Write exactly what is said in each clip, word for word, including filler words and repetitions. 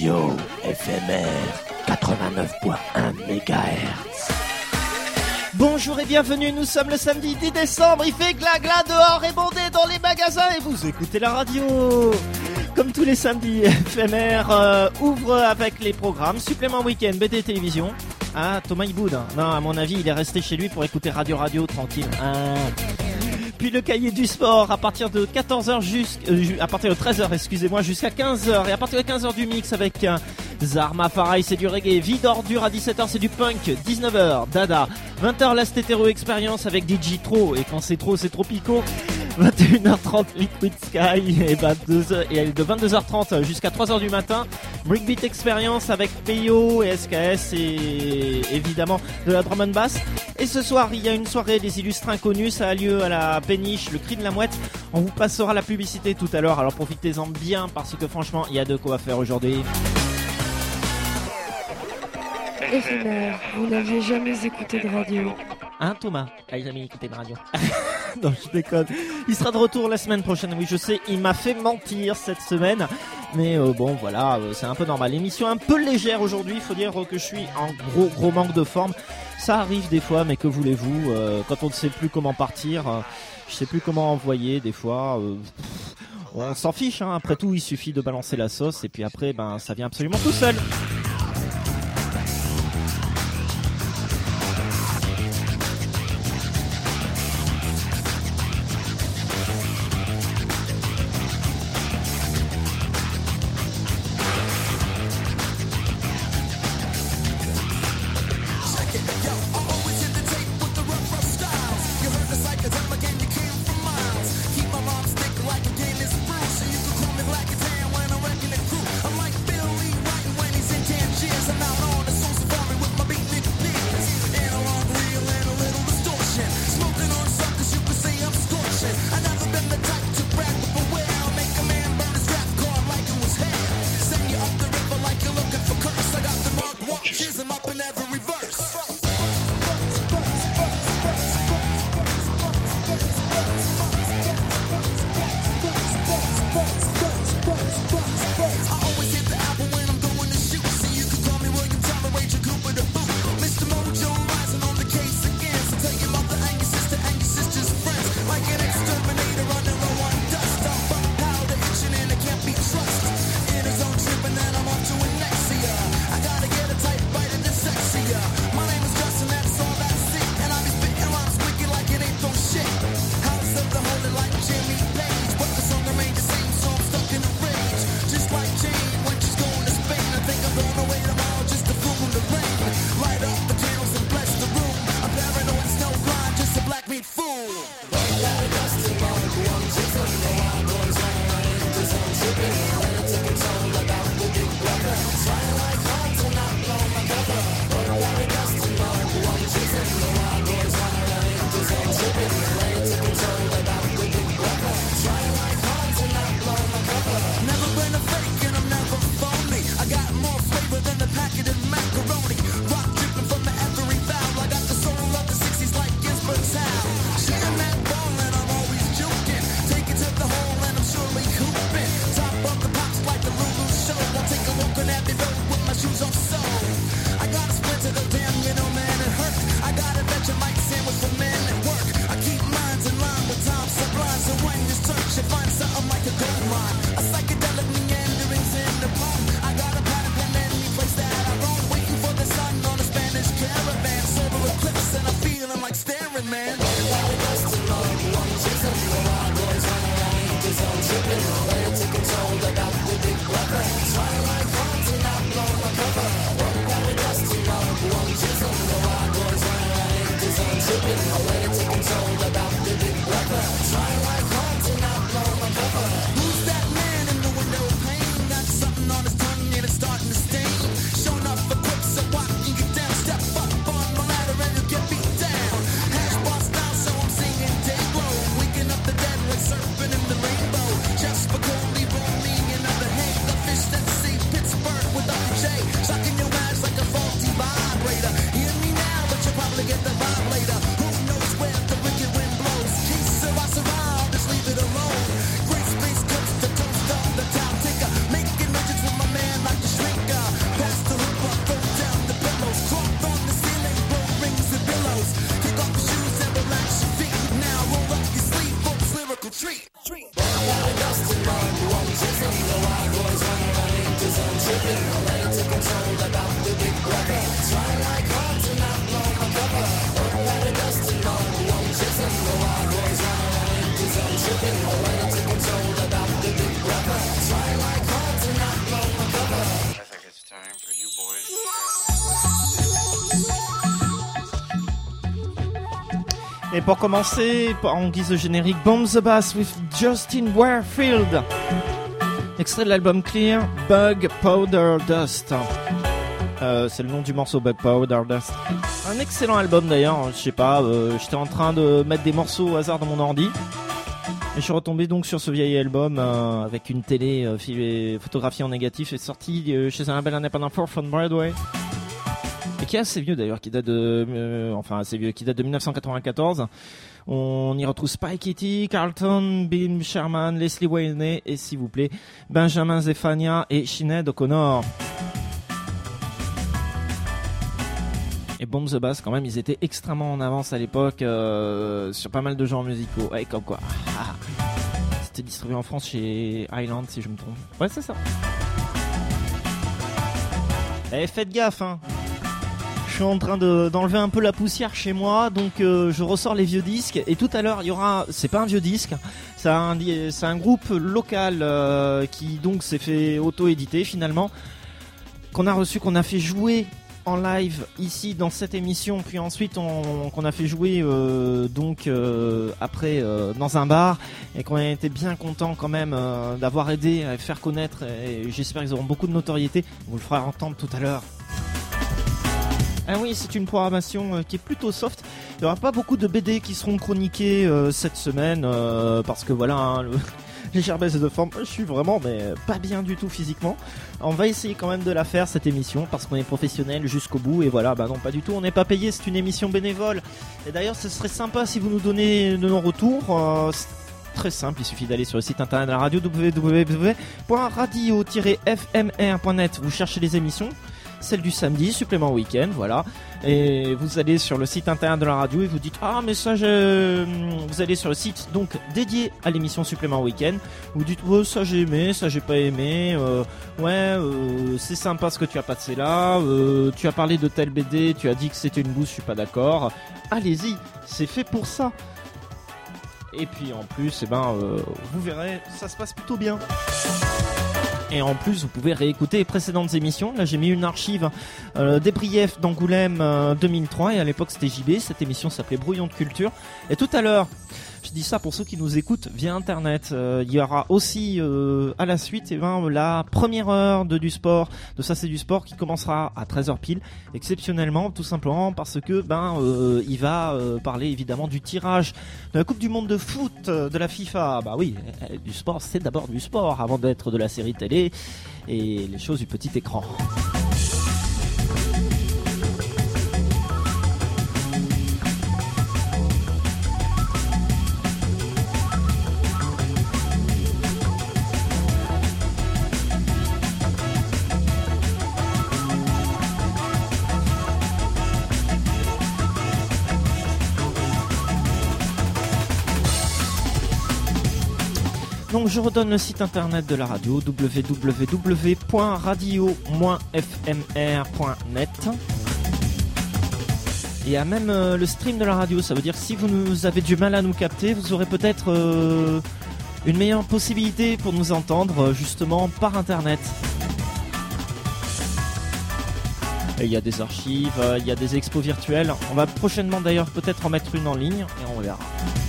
Radio F M R quatre-vingt-neuf point un mégahertz. Bonjour et bienvenue, nous sommes le samedi dix décembre, il fait gla-gla dehors et bondé dans les magasins et vous écoutez la radio. Comme tous les samedis, F M R euh, ouvre avec les programmes Supplément Week-end, B D Télévision. Ah, Thomas il boude. Non, à mon avis, il est resté chez lui pour écouter Radio Radio tranquille. Ah. Puis le cahier du sport à partir de quatorze heures jusqu'à euh, à partir de treize heures, excusez-moi, jusqu'à quinze heures et à partir de quinze heures du mix avec euh, Zarma Farai, c'est du reggae, Vie d'ordure à dix-sept heures, c'est du punk, dix-neuf heures, Dada, vingt heures Last Hétéro Expérience avec D J Tro et quand c'est trop, c'est tropico. vingt et une heures trente Liquid Sky et, vingt-deux heures, et de vingt-deux heures trente jusqu'à trois heures du matin Breakbeat Experience avec P O et S K S et évidemment de la drum and bass. Et ce soir il y a une soirée des illustres inconnus, ça a lieu à la Péniche, le Cri de la Mouette. On vous passera la publicité tout à l'heure, alors profitez-en bien parce que franchement il y a de quoi faire aujourd'hui. F M R, vous n'aviez jamais écouté de radio. Hein Thomas? Ah, il a jamais écouté de radio. Non, je déconne. Il sera de retour la semaine prochaine. Oui, je sais, il m'a fait mentir cette semaine. Mais euh, bon, voilà, euh, c'est un peu normal. L'émission un peu légère aujourd'hui. Il faut dire que je suis en gros, gros manque de forme. Ça arrive des fois, mais que voulez-vous euh, quand on ne sait plus comment partir, euh, je sais plus comment envoyer des fois. Euh, pff, on s'en fiche, hein. Après tout, il suffit de balancer la sauce et puis après, ben, ça vient absolument tout seul. Shocking your eyes like a faulty vibrator. Hear me now, but you'll probably get the vibe later. Who knows Et pour commencer, en guise de générique, Bomb the Bass with Justin Warfield. Extrait de l'album Clear, Bug Powder Dust. Euh, c'est le nom du morceau, Bug Powder Dust. Un excellent album d'ailleurs, je sais pas, euh, j'étais en train de mettre des morceaux au hasard dans mon ordi. Et je suis retombé donc sur ce vieil album euh, avec une télé euh, filée, photographiée en négatif. C'est sorti euh, chez un label indépendant Fourth on Broadway. Et qui est assez vieux d'ailleurs, qui date de, euh, enfin assez vieux, qui date de dix-neuf cent quatre-vingt-quatorze. On y retrouve Spike Kitty, Carlton, Bill Sherman, Leslie Wayne et s'il vous plaît, Benjamin Zefania et Sinead O'Connor. Et Bomb the Bass, quand même, ils étaient extrêmement en avance à l'époque euh, sur pas mal de genres musicaux. Ouais, comme quoi. Ah. C'était distribué en France chez Highland, si je me trompe. Ouais, c'est ça. Eh, faites gaffe, hein. Je suis en train de, d'enlever un peu la poussière chez moi, donc euh, je ressors les vieux disques. Et tout à l'heure, il y aura, c'est pas un vieux disque, c'est un, c'est un groupe local euh, qui donc s'est fait auto-éditer finalement, qu'on a reçu, qu'on a fait jouer en live ici dans cette émission, puis ensuite on, qu'on a fait jouer euh, donc euh, après euh, dans un bar, et qu'on a été bien content quand même euh, d'avoir aidé à faire connaître, et j'espère qu'ils auront beaucoup de notoriété. On vous le fera entendre tout à l'heure. Ah oui, c'est une programmation euh, qui est plutôt soft. Il n'y aura pas beaucoup de B D qui seront chroniqués euh, cette semaine euh, parce que voilà, hein, le... légère baisse de forme, je suis vraiment mais pas bien du tout physiquement. On va essayer quand même de la faire cette émission parce qu'on est professionnel jusqu'au bout, et voilà, bah non pas du tout, on n'est pas payé, c'est une émission bénévole. Et d'ailleurs ce serait sympa si vous nous donnez de nos retours, euh, c'est très simple, il suffit d'aller sur le site internet de la radio w w w point radio tiret f m r point net, vous cherchez les émissions, celle du samedi, supplément week-end, voilà. Et vous allez sur le site internet de la radio et vous dites ah mais ça je... vous allez sur le site donc dédié à l'émission supplément week-end. Vous dites oh, ça j'ai aimé, ça j'ai pas aimé. Euh, ouais, euh, c'est sympa ce que tu as passé là. Euh, tu as parlé de tel B D, tu as dit que c'était une bouse, je suis pas d'accord. Allez-y, c'est fait pour ça. Et puis en plus, eh ben euh, vous verrez, ça se passe plutôt bien. Et en plus, vous pouvez réécouter les précédentes émissions. Là, j'ai mis une archive euh, des Briefs d'Angoulême euh, deux mille trois. Et à l'époque, c'était J B. Cette émission s'appelait Brouillon de Culture. Et tout à l'heure, je dis ça pour ceux qui nous écoutent via Internet. Euh, il y aura aussi euh, à la suite eh ben, la première heure de du sport. De Ça, c'est du sport qui commencera à treize heures pile. Exceptionnellement, tout simplement parce que ben euh, il va euh, parler évidemment du tirage de la Coupe du Monde de foot de la FIFA. Bah oui, du sport, c'est d'abord du sport avant d'être de la série télé et les choses du petit écran. Donc je redonne le site internet de la radio w w w point radio tiret f m r point net. Il y a même euh, le stream de la radio, ça veut dire que si vous nous avez du mal à nous capter, vous aurez peut-être euh, une meilleure possibilité pour nous entendre justement par internet. Et il y a des archives, euh, il y a des expos virtuelles. On va prochainement d'ailleurs peut-être en mettre une en ligne et on verra.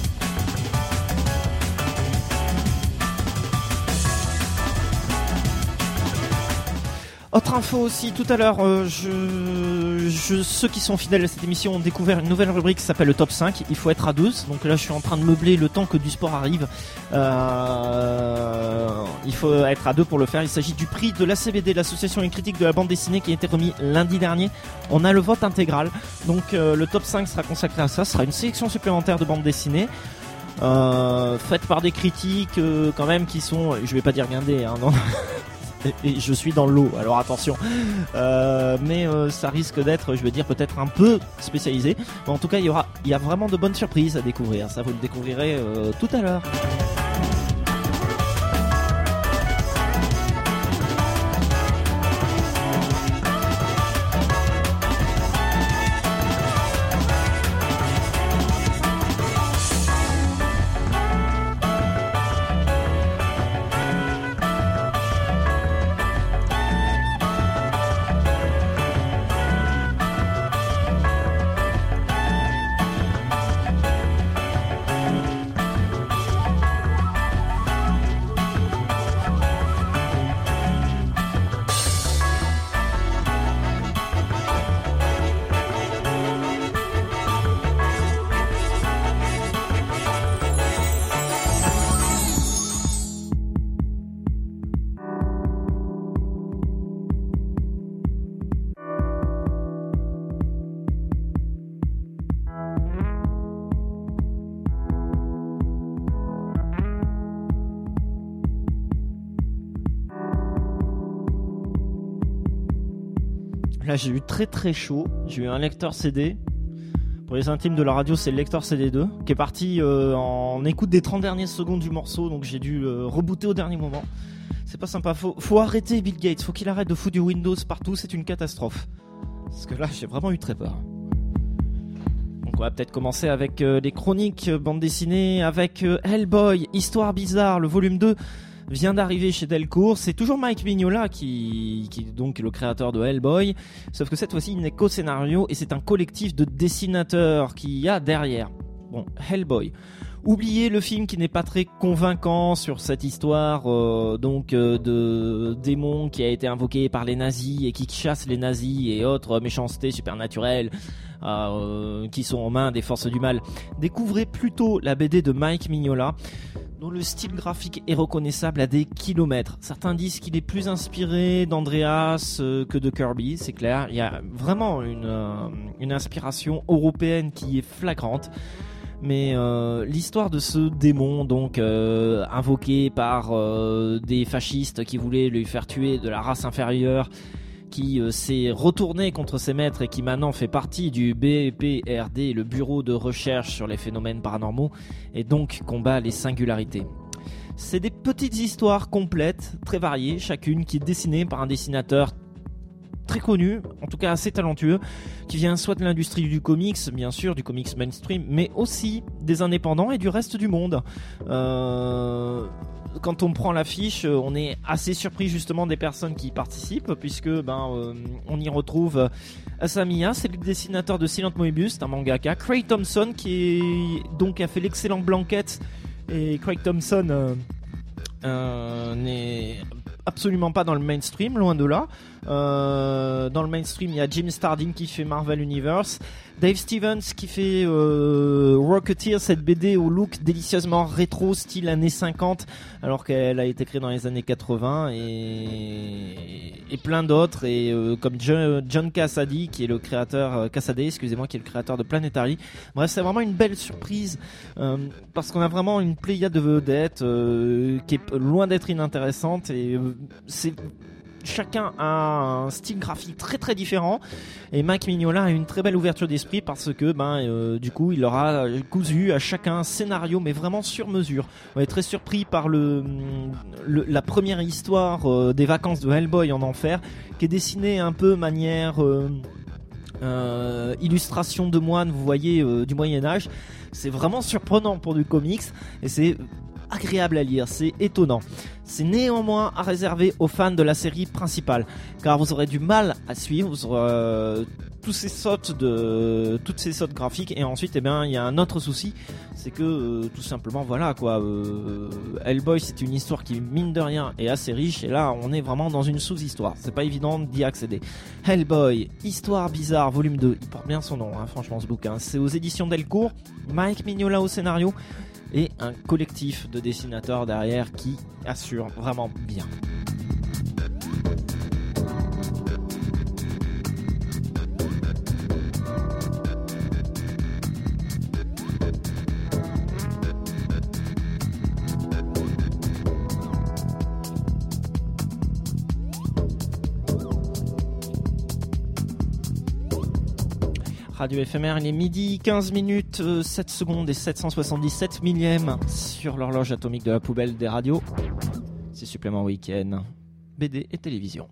Autre info aussi, tout à l'heure, euh, je, je, ceux qui sont fidèles à cette émission ont découvert une nouvelle rubrique qui s'appelle le top cinq. Il faut être à douze, donc là je suis en train de meubler le temps que du sport arrive. Euh, il faut être à deux pour le faire. Il s'agit du prix de l'A C B D, l'association et critique de la bande dessinée, qui a été remis lundi dernier. On a le vote intégral, donc euh, le top cinq sera consacré à ça. Ce sera une sélection supplémentaire de bande dessinée. Euh, faite par des critiques euh, quand même qui sont, je vais pas dire guindés, hein, non. Et je suis dans l'eau, alors attention. Euh, mais euh, ça risque d'être, je veux dire, peut-être un peu spécialisé. Mais en tout cas, il y aura, il y a vraiment de bonnes surprises à découvrir. Ça, vous le découvrirez euh, tout à l'heure. Là, j'ai eu très très chaud. J'ai eu un lecteur C D. Pour les intimes de la radio, c'est le lecteur C D deux qui est parti euh, en écoute des trente dernières secondes du morceau, donc j'ai dû euh, rebooter au dernier moment. C'est pas sympa, faut, faut arrêter Bill Gates, faut qu'il arrête de foutre du Windows partout, c'est une catastrophe. Parce que là, j'ai vraiment eu très peur. Donc on va peut-être commencer avec euh, les chroniques euh, bande dessinée, avec euh, Hellboy, Histoire bizarre, le volume deux vient d'arriver chez Delcourt. C'est toujours Mike Mignola qui, qui est donc le créateur de Hellboy, sauf que cette fois-ci il n'est qu'au scénario et c'est un collectif de dessinateurs qu'il y a derrière. Bon, Hellboy. Oubliez le film qui n'est pas très convaincant sur cette histoire euh, donc euh, de démon qui a été invoqué par les nazis et qui chasse les nazis et autres méchancetés supernaturelles euh, qui sont aux mains des forces du mal. Découvrez plutôt la B D de Mike Mignola, dont le style graphique est reconnaissable à des kilomètres. Certains disent qu'il est plus inspiré d'Andreas euh, que de Kirby, c'est clair. Il y a vraiment une, euh, une inspiration européenne qui est flagrante. Mais euh, l'histoire de ce démon, donc euh, invoqué par euh, des fascistes qui voulaient lui faire tuer de la race inférieure, qui euh, s'est retourné contre ses maîtres et qui maintenant fait partie du B P R D, le bureau de recherche sur les phénomènes paranormaux, et donc combat les singularités. C'est des petites histoires complètes, très variées, chacune qui est dessinée par un dessinateur très connu, en tout cas assez talentueux, qui vient soit de l'industrie du comics, bien sûr, du comics mainstream, mais aussi des indépendants et du reste du monde. Euh, quand on prend l'affiche, on est assez surpris justement des personnes qui y participent, puisque ben euh, on y retrouve Asamiya, c'est le dessinateur de Silent Moebius, un mangaka, Craig Thompson qui est donc a fait l'excellent Blanket, et Craig Thompson euh, euh, n'est absolument pas dans le mainstream, loin de là. Euh, dans le mainstream, il y a Jim Stardin qui fait Marvel Universe, Dave Stevens qui fait euh, Rocketeer, cette B D au look délicieusement rétro, style années cinquante, alors qu'elle a été créée dans les années quatre-vingts, et, et plein d'autres, et euh, comme John, John Cassaday qui est le créateur, euh, Cassaday, excusez-moi, qui est le créateur de Planetary. Bref, c'est vraiment une belle surprise, euh, parce qu'on a vraiment une pléiade de vedettes euh, qui est loin d'être inintéressante, et euh, c'est chacun a un style graphique très très différent, et Mike Mignola a une très belle ouverture d'esprit parce que ben euh, du coup il leur a cousu à chacun un scénario mais vraiment sur mesure. On est très surpris par le, le la première histoire euh, des vacances de Hellboy en enfer, qui est dessinée un peu manière euh, euh, illustration de moine, vous voyez, euh, du Moyen-Âge. C'est vraiment surprenant pour du comics et c'est agréable à lire, c'est étonnant. C'est néanmoins à réserver aux fans de la série principale, car vous aurez du mal à suivre, vous aurez euh, tous ces sautes de toutes ces sautes graphiques, et ensuite eh bien il y a un autre souci, c'est que euh, tout simplement voilà quoi, euh, Hellboy c'est une histoire qui mine de rien est assez riche, et là on est vraiment dans une sous-histoire, c'est pas évident d'y accéder. Hellboy, Histoire bizarre, volume deux, il porte bien son nom, hein, franchement ce bouquin, c'est aux éditions Delcourt, Mike Mignola au scénario, et un collectif de dessinateurs derrière qui assure vraiment bien. Radio éphémère, il est midi quinze minutes, euh, sept secondes et sept cent soixante-dix-sept millièmes sur l'horloge atomique de la poubelle des radios. C'est supplément week-end, B D et télévision.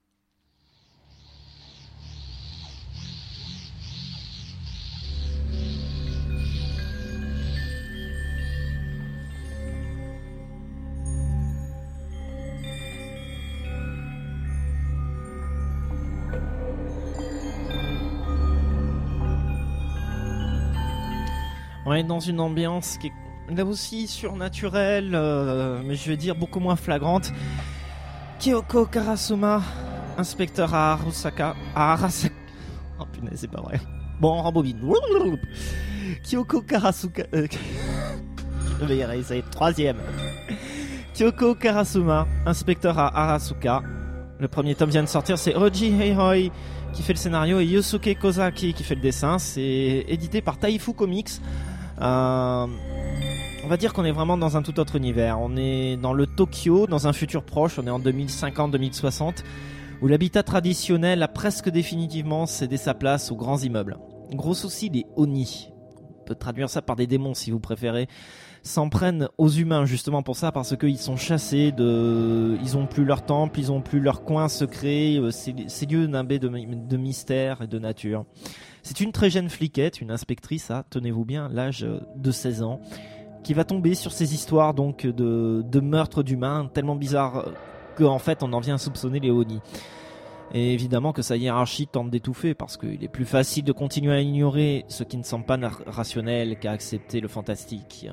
On est dans une ambiance qui est là aussi surnaturelle, euh, mais je vais dire beaucoup moins flagrante. Kyoko Karasuma, inspecteur à Arasaka. À Arasaka. Oh punaise, c'est pas vrai. Bon, on rembobine. Kyoko Karasuka. Euh... je vais y arriver, ça va être troisième. Kyoko Karasuma, inspecteur à Arasuka. Le premier tome vient de sortir, c'est Roji Heihoi qui fait le scénario et Yosuke Kozaki qui fait le dessin. C'est édité par Taifu Comics. Euh, on va dire qu'on est vraiment dans un tout autre univers. On est dans le Tokyo, dans un futur proche, on est en deux mille cinquante deux mille soixante, où l'habitat traditionnel a presque définitivement cédé sa place aux grands immeubles. Gros souci, les Oni, on peut traduire ça par des démons si vous préférez, s'en prennent aux humains justement pour ça, parce qu'ils sont chassés, de... ils ont plus leur temple, ils ont plus leur coin secret, ces, ces lieux nimbés de, de mystère et de nature. C'est une très jeune fliquette, une inspectrice à, tenez-vous bien, l'âge de seize ans, qui va tomber sur ces histoires donc de, de meurtres d'humains tellement bizarres qu'en fait on en vient à soupçonner les Oni. Et évidemment que sa hiérarchie tente d'étouffer, parce qu'il est plus facile de continuer à ignorer ce qui ne semble pas rationnel qu'à accepter le fantastique.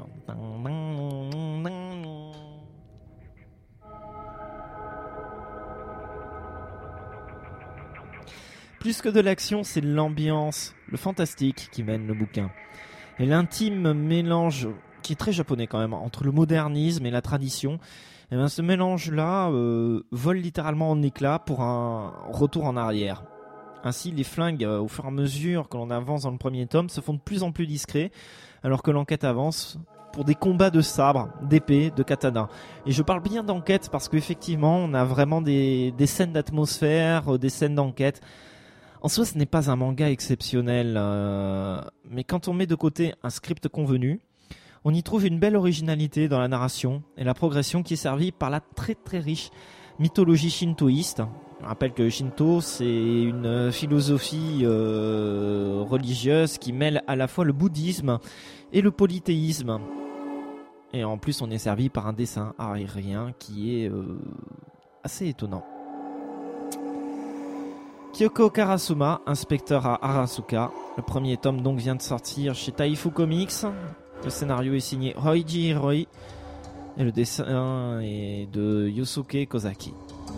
Plus que de l'action, c'est l'ambiance, le fantastique qui mène le bouquin. Et l'intime mélange, qui est très japonais quand même, entre le modernisme et la tradition, et bien ce mélange-là euh, vole littéralement en éclats pour un retour en arrière. Ainsi, les flingues, euh, au fur et à mesure que l'on avance dans le premier tome, se font de plus en plus discrets, alors que l'enquête avance pour des combats de sabres, d'épées, de katanas. Et je parle bien d'enquête parce qu'effectivement, on a vraiment des, des scènes d'atmosphère, euh, des scènes d'enquête. En soi, ce n'est pas un manga exceptionnel, euh, mais quand on met de côté un script convenu, on y trouve une belle originalité dans la narration et la progression qui est servie par la très très riche mythologie shintoïste. Je rappelle que Shinto, c'est une philosophie euh, religieuse qui mêle à la fois le bouddhisme et le polythéisme. Et en plus, on est servi par un dessin aérien qui est euh, assez étonnant. Kyoko Karasuma, inspecteur à Arasuka. Le premier tome donc vient de sortir chez Taifu Comics. Le scénario est signé Hoichi Hiroi et le dessin est de Yusuke Kozaki.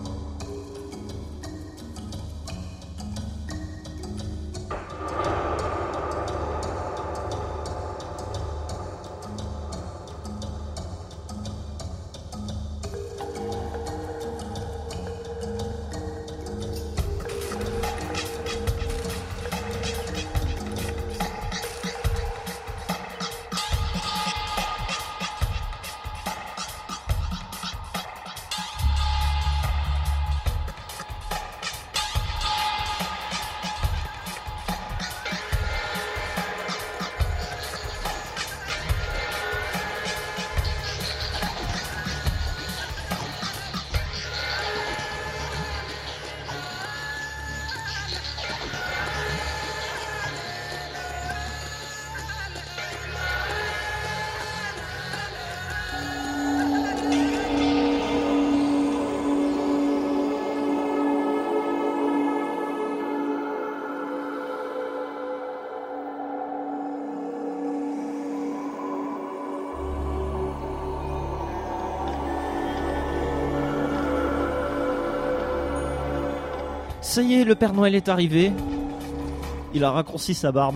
Ça y est, le Père Noël est arrivé. Il a raccourci sa barbe.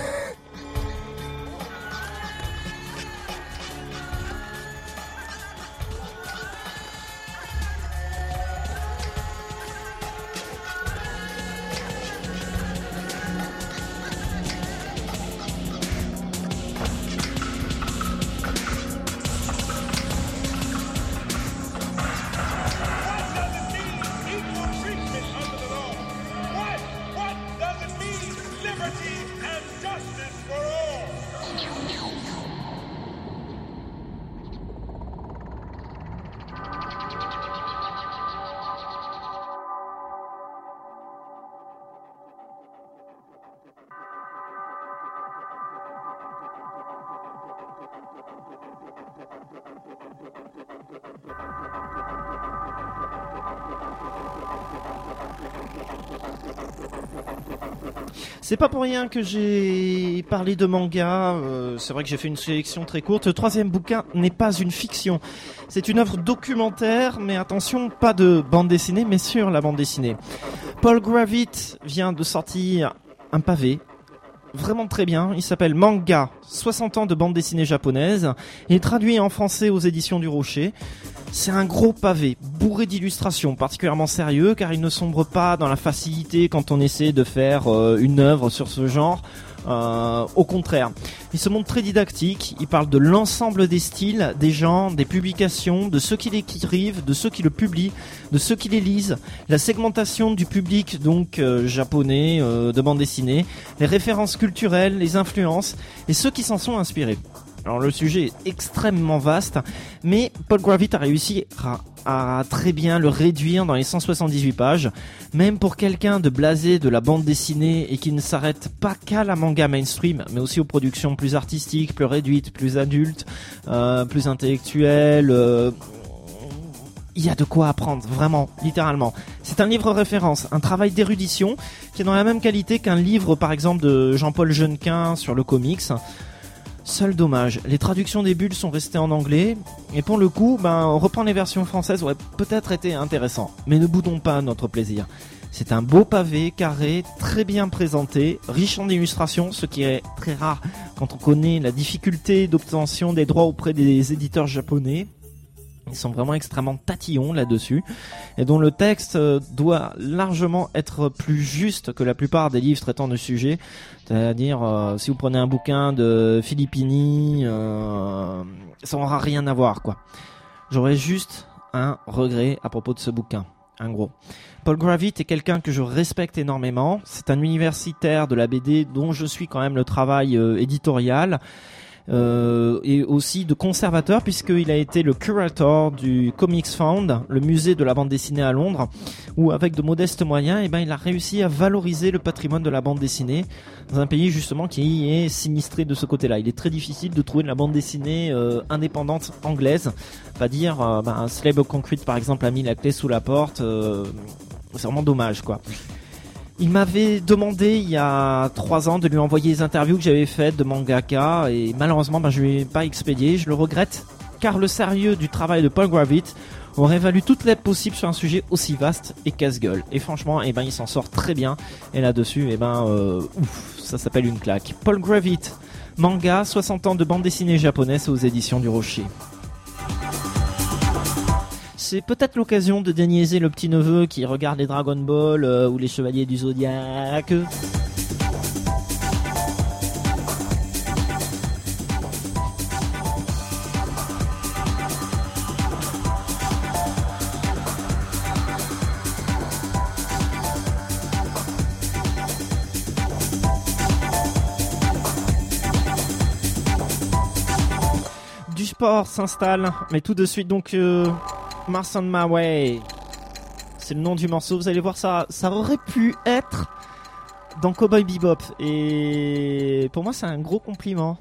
C'est pas pour rien que j'ai parlé de manga, euh, c'est vrai que j'ai fait une sélection très courte. Le troisième bouquin n'est pas une fiction, c'est une œuvre documentaire, mais attention, pas de bande dessinée, mais sur la bande dessinée. Paul Gravit vient de sortir un pavé, vraiment très bien, il s'appelle Manga, soixante ans de bande dessinée japonaise, et traduit en français aux éditions du Rocher. C'est un gros pavé, bourré d'illustrations, particulièrement sérieux, car il ne sombre pas dans la facilité quand on essaie de faire euh, une œuvre sur ce genre. Euh, au contraire, il se montre très didactique, il parle de l'ensemble des styles, des genres, des publications, de ceux qui l'écrivent, de ceux qui le publient, de ceux qui les lisent, la segmentation du public donc euh, japonais euh, de bande dessinée, les références culturelles, les influences et ceux qui s'en sont inspirés. Alors le sujet est extrêmement vaste, mais Paul Gravett a réussi à, à très bien le réduire dans les cent soixante-dix-huit pages, même pour quelqu'un de blasé de la bande dessinée et qui ne s'arrête pas qu'à la manga mainstream, mais aussi aux productions plus artistiques, plus réduites, plus adultes, euh, plus intellectuelles. Euh, il y a de quoi apprendre, vraiment, littéralement. C'est un livre référence, un travail d'érudition qui est dans la même qualité qu'un livre, par exemple, de Jean-Paul Jeunquin sur le comics. Seul dommage, les traductions des bulles sont restées en anglais, et pour le coup, ben, reprendre les versions françaises aurait peut-être été intéressant. Mais ne boudons pas notre plaisir. C'est un beau pavé, carré, très bien présenté, riche en illustrations, ce qui est très rare quand on connaît la difficulté d'obtention des droits auprès des éditeurs japonais. Ils sont vraiment extrêmement tatillons là-dessus, et dont le texte doit largement être plus juste que la plupart des livres traitant de sujet. C'est-à-dire, euh, si vous prenez un bouquin de Filippini, euh, ça n'aura rien à voir, quoi. J'aurais juste un regret à propos de ce bouquin, un gros. Paul Gravett est quelqu'un que je respecte énormément. C'est un universitaire de la B D dont je suis quand même le travail euh, éditorial. Euh, et aussi de conservateur, puisqu'il a été le curator du Comics Found, le musée de la bande dessinée à Londres, où avec de modestes moyens, eh ben, il a réussi à valoriser le patrimoine de la bande dessinée dans un pays justement qui est sinistré de ce côté-là. Il est très difficile de trouver de la bande dessinée euh, indépendante anglaise, pas dire euh, ben, Slab of Concrete par exemple a mis la clé sous la porte, euh, c'est vraiment dommage, quoi. Il m'avait demandé il y a trois ans de lui envoyer les interviews que j'avais faites de mangaka, et malheureusement ben, je ne lui ai pas expédié. Je le regrette car le sérieux du travail de Paul Gravett aurait valu toute l'aide possible sur un sujet aussi vaste et casse-gueule. Et franchement, eh ben, il s'en sort très bien. Et là-dessus, eh ben, euh, ouf, ça s'appelle une claque. Paul Gravett, manga, soixante ans de bande dessinée japonaise aux éditions du Rocher. C'est peut-être l'occasion de déniaiser le petit neveu qui regarde les Dragon Ball euh, ou les Chevaliers du Zodiaque. Du sport s'installe, mais tout de suite donc... Euh Mars on My Way, c'est le nom du morceau. Vous allez voir, ça, ça aurait pu être dans Cowboy Bebop, et pour moi c'est un gros compliment.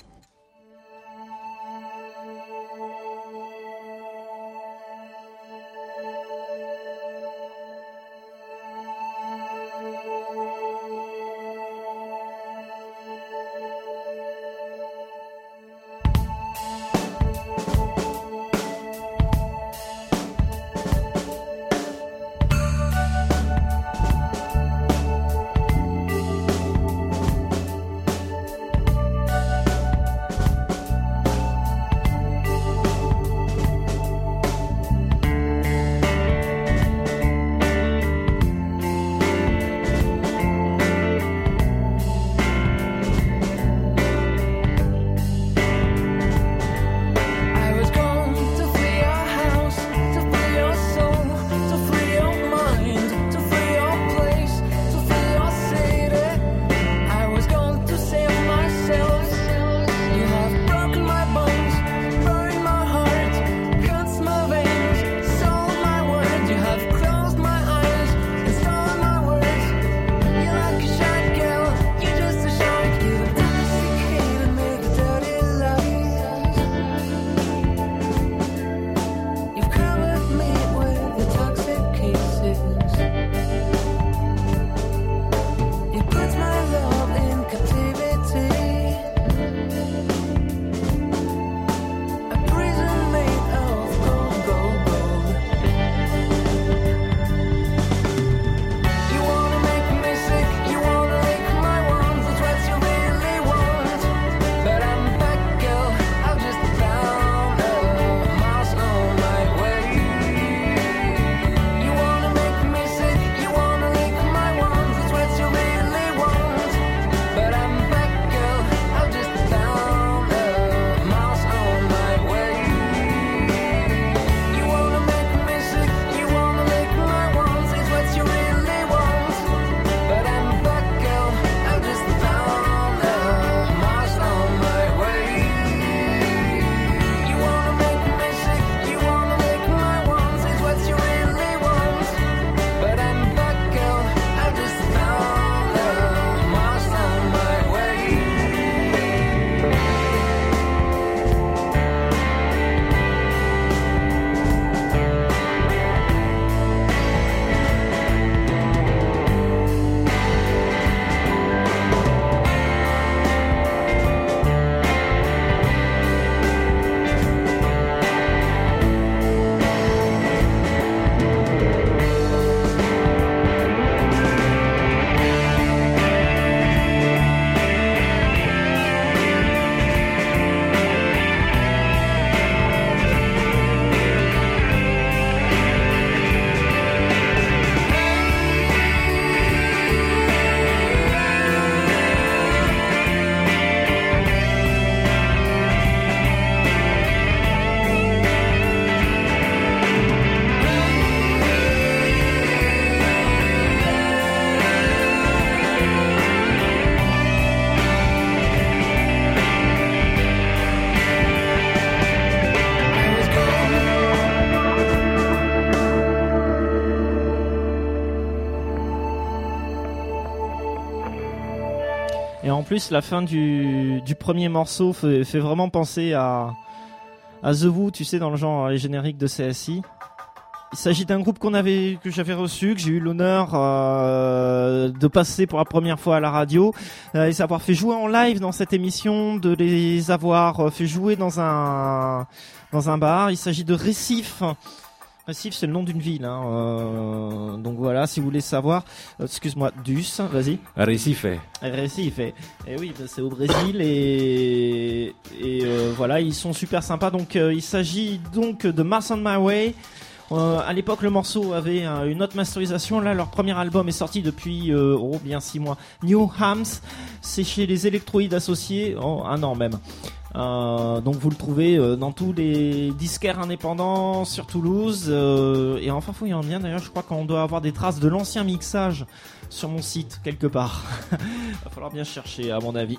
en plus, la fin du, du premier morceau fait, fait vraiment penser à, à The Who, tu sais, dans le genre les génériques de C S I. Il s'agit d'un groupe qu'on avait, que j'avais reçu, que j'ai eu l'honneur euh, de passer pour la première fois à la radio, euh, et savoir fait jouer en live dans cette émission, de les avoir fait jouer dans un dans un bar. Il s'agit de Récif. Récif, c'est le nom d'une ville, hein. Euh, donc voilà, si vous voulez savoir, euh, excuse-moi, Dus, vas-y. Recife. Recife. Et oui, bah, c'est au Brésil et et euh, voilà, ils sont super sympas. Donc euh, il s'agit donc de Mars on My Way. Euh, à l'époque, le morceau avait euh, une autre masterisation. Là, leur premier album est sorti depuis euh, oh bien six mois. New Hams, c'est chez les Electroïdes Associés, oh, un an même. Euh, donc vous le trouvez euh, dans tous les disquaires indépendants sur Toulouse. Euh, et enfin, fouillant bien. D'ailleurs, je crois qu'on doit avoir des traces de l'ancien mixage sur mon site quelque part. Va falloir bien chercher, à mon avis.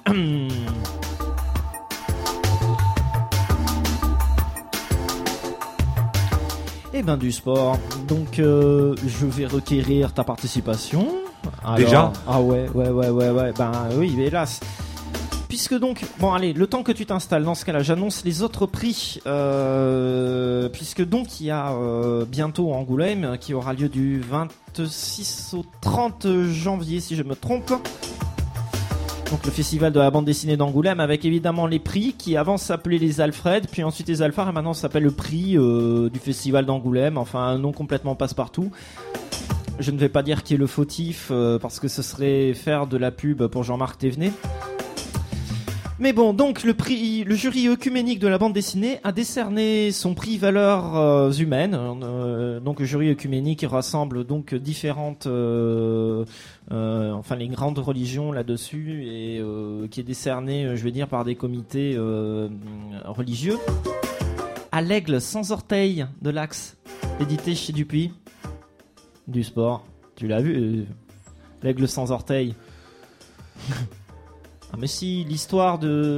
Et ben du sport. Donc euh, je vais requérir ta participation. Alors, déjà ? Ah ouais, ouais, ouais, ouais, ouais. Ben oui, hélas. Puisque donc, bon allez, le temps que tu t'installes, dans ce cas-là, j'annonce les autres prix. Euh, puisque donc il y a euh, bientôt Angoulême qui aura lieu du vingt-six au trente janvier, si je me trompe. Donc le festival de la bande dessinée d'Angoulême, avec évidemment les prix qui avant s'appelaient les Alfred, puis ensuite les Alphard, et maintenant ça s'appelle le prix euh, du festival d'Angoulême, enfin un nom complètement passe-partout. Je ne vais pas dire qui est le fautif euh, parce que ce serait faire de la pub pour Jean-Marc Thévenet. Mais bon, donc le prix, le jury œcuménique de la bande dessinée a décerné son prix valeurs euh, humaines. Euh, donc le jury œcuménique rassemble donc différentes, euh, euh, enfin les grandes religions là-dessus, et euh, qui est décerné, je veux dire, par des comités euh, religieux. À l'aigle sans orteil de l'Axe, édité chez Dupuis. Du sport, tu l'as vu, euh, l'aigle sans orteil. Ah mais si, l'histoire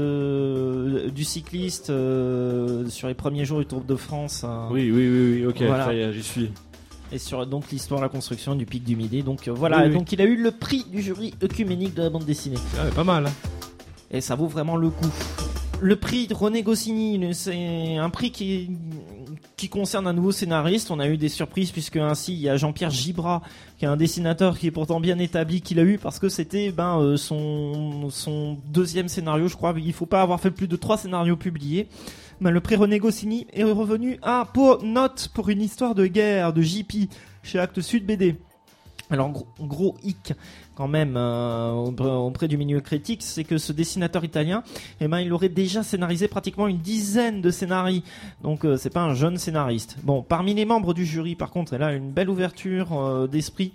de du cycliste euh, sur les premiers jours du Tour de France. Hein. Oui, oui, oui, oui, ok, voilà. Ça y est, j'y suis. Et sur donc l'histoire de la construction du Pic du Midi. Donc euh, voilà, oui, oui. Donc il a eu le prix du jury œcuménique de la bande dessinée. Ah, pas mal. Hein. Et ça vaut vraiment le coup. Le prix de René Goscinny, c'est un prix qui, qui concerne un nouveau scénariste. On a eu des surprises puisque ainsi il y a Jean-Pierre Gibrat, qui est un dessinateur qui est pourtant bien établi, qui l'a eu parce que c'était ben euh, son son deuxième scénario, je crois. Il faut pas avoir fait plus de trois scénarios publiés. Ben, le prix René Goscinny est revenu à pour Note pour une histoire de guerre de J P chez Actes Sud B D. Alors gros, gros hic quand même euh, auprès du milieu critique, c'est que ce dessinateur italien, eh ben il aurait déjà scénarisé pratiquement une dizaine de scénarios, donc euh, c'est pas un jeune scénariste. Bon, parmi les membres du jury, par contre, elle a une belle ouverture euh, d'esprit.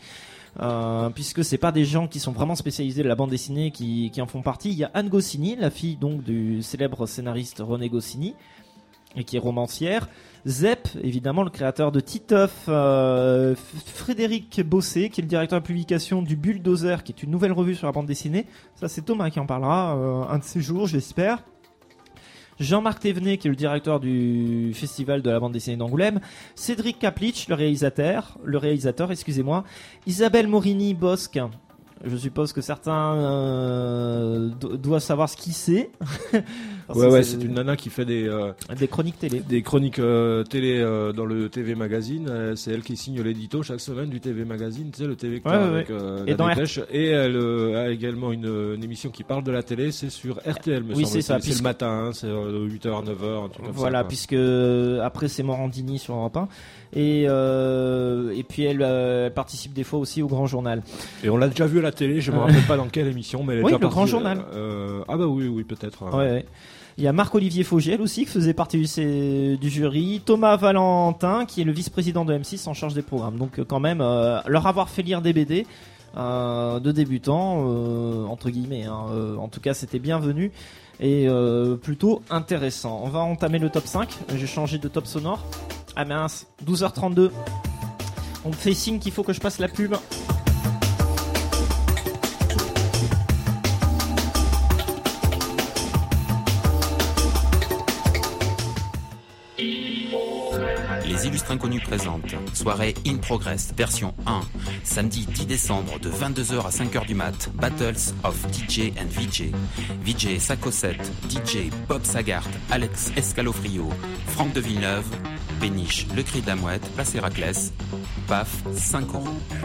Euh, puisque c'est pas des gens qui sont vraiment spécialisés de la bande dessinée qui, qui en font partie. Il y a Anne Goscinny, la fille donc du célèbre scénariste René Goscinny, et qui est romancière. Zep, évidemment, le créateur de Titeuf, euh, Frédéric Bossé, qui est le directeur de publication du Bulldozer, qui est une nouvelle revue sur la bande dessinée. Ça, c'est Thomas qui en parlera euh, un de ces jours, j'espère. Jean-Marc Thévenet, qui est le directeur du festival de la bande dessinée d'Angoulême. Cédric Kaplitsch, le réalisateur, le réalisateur, excusez-moi. Isabelle Morini-Bosque. Je suppose que certains euh, do- doivent savoir ce qui c'est. Ouais, ouais, c'est, c'est une nana qui fait des euh, des chroniques télé. Des chroniques euh, télé euh, dans le T V Magazine. Euh, c'est elle qui signe l'édito chaque semaine du T V Magazine, tu sais, le T V que ouais, t'as ouais, avec euh, et la dépêche. R... Et elle euh, a également une, une émission qui parle de la télé, c'est sur R T L, me oui, semble. c'est ça. C'est, puisque... c'est le matin, hein, c'est euh, huit heures, neuf heures, un truc comme voilà, ça. Voilà, puisque après c'est Morandini sur Europe un. Et, euh, et puis elle, euh, elle participe des fois aussi au Grand Journal. Et on l'a déjà vu à la télé, je me rappelle pas dans quelle émission, mais elle est oui, déjà le partie, Grand Journal. Euh, ah bah oui, oui, peut-être. Ouais, ouais. Il y a Marc-Olivier Fogiel aussi qui faisait partie du, du jury, Thomas Valentin qui est le vice-président de M six en charge des programmes. Donc quand même, euh, leur avoir fait lire des B D euh, de débutants, euh, entre guillemets, hein, euh, en tout cas c'était bienvenu et euh, plutôt intéressant. On va entamer le top cinq, j'ai changé de top sonore. Ah mince, douze heures trente-deux. On me fait signe qu'il faut que je passe la pub. Les Illustres Inconnus présentent soirée In Progress version un, samedi dix décembre de vingt-deux heures à cinq heures du mat, Battles of D J and V J. V J Sacosette, D J Bob Sagart, Alex Escalofrio, Franck de Villeneuve, Péniche, Le Cri de la Mouette, Place Héraclès, P A F cinq euros.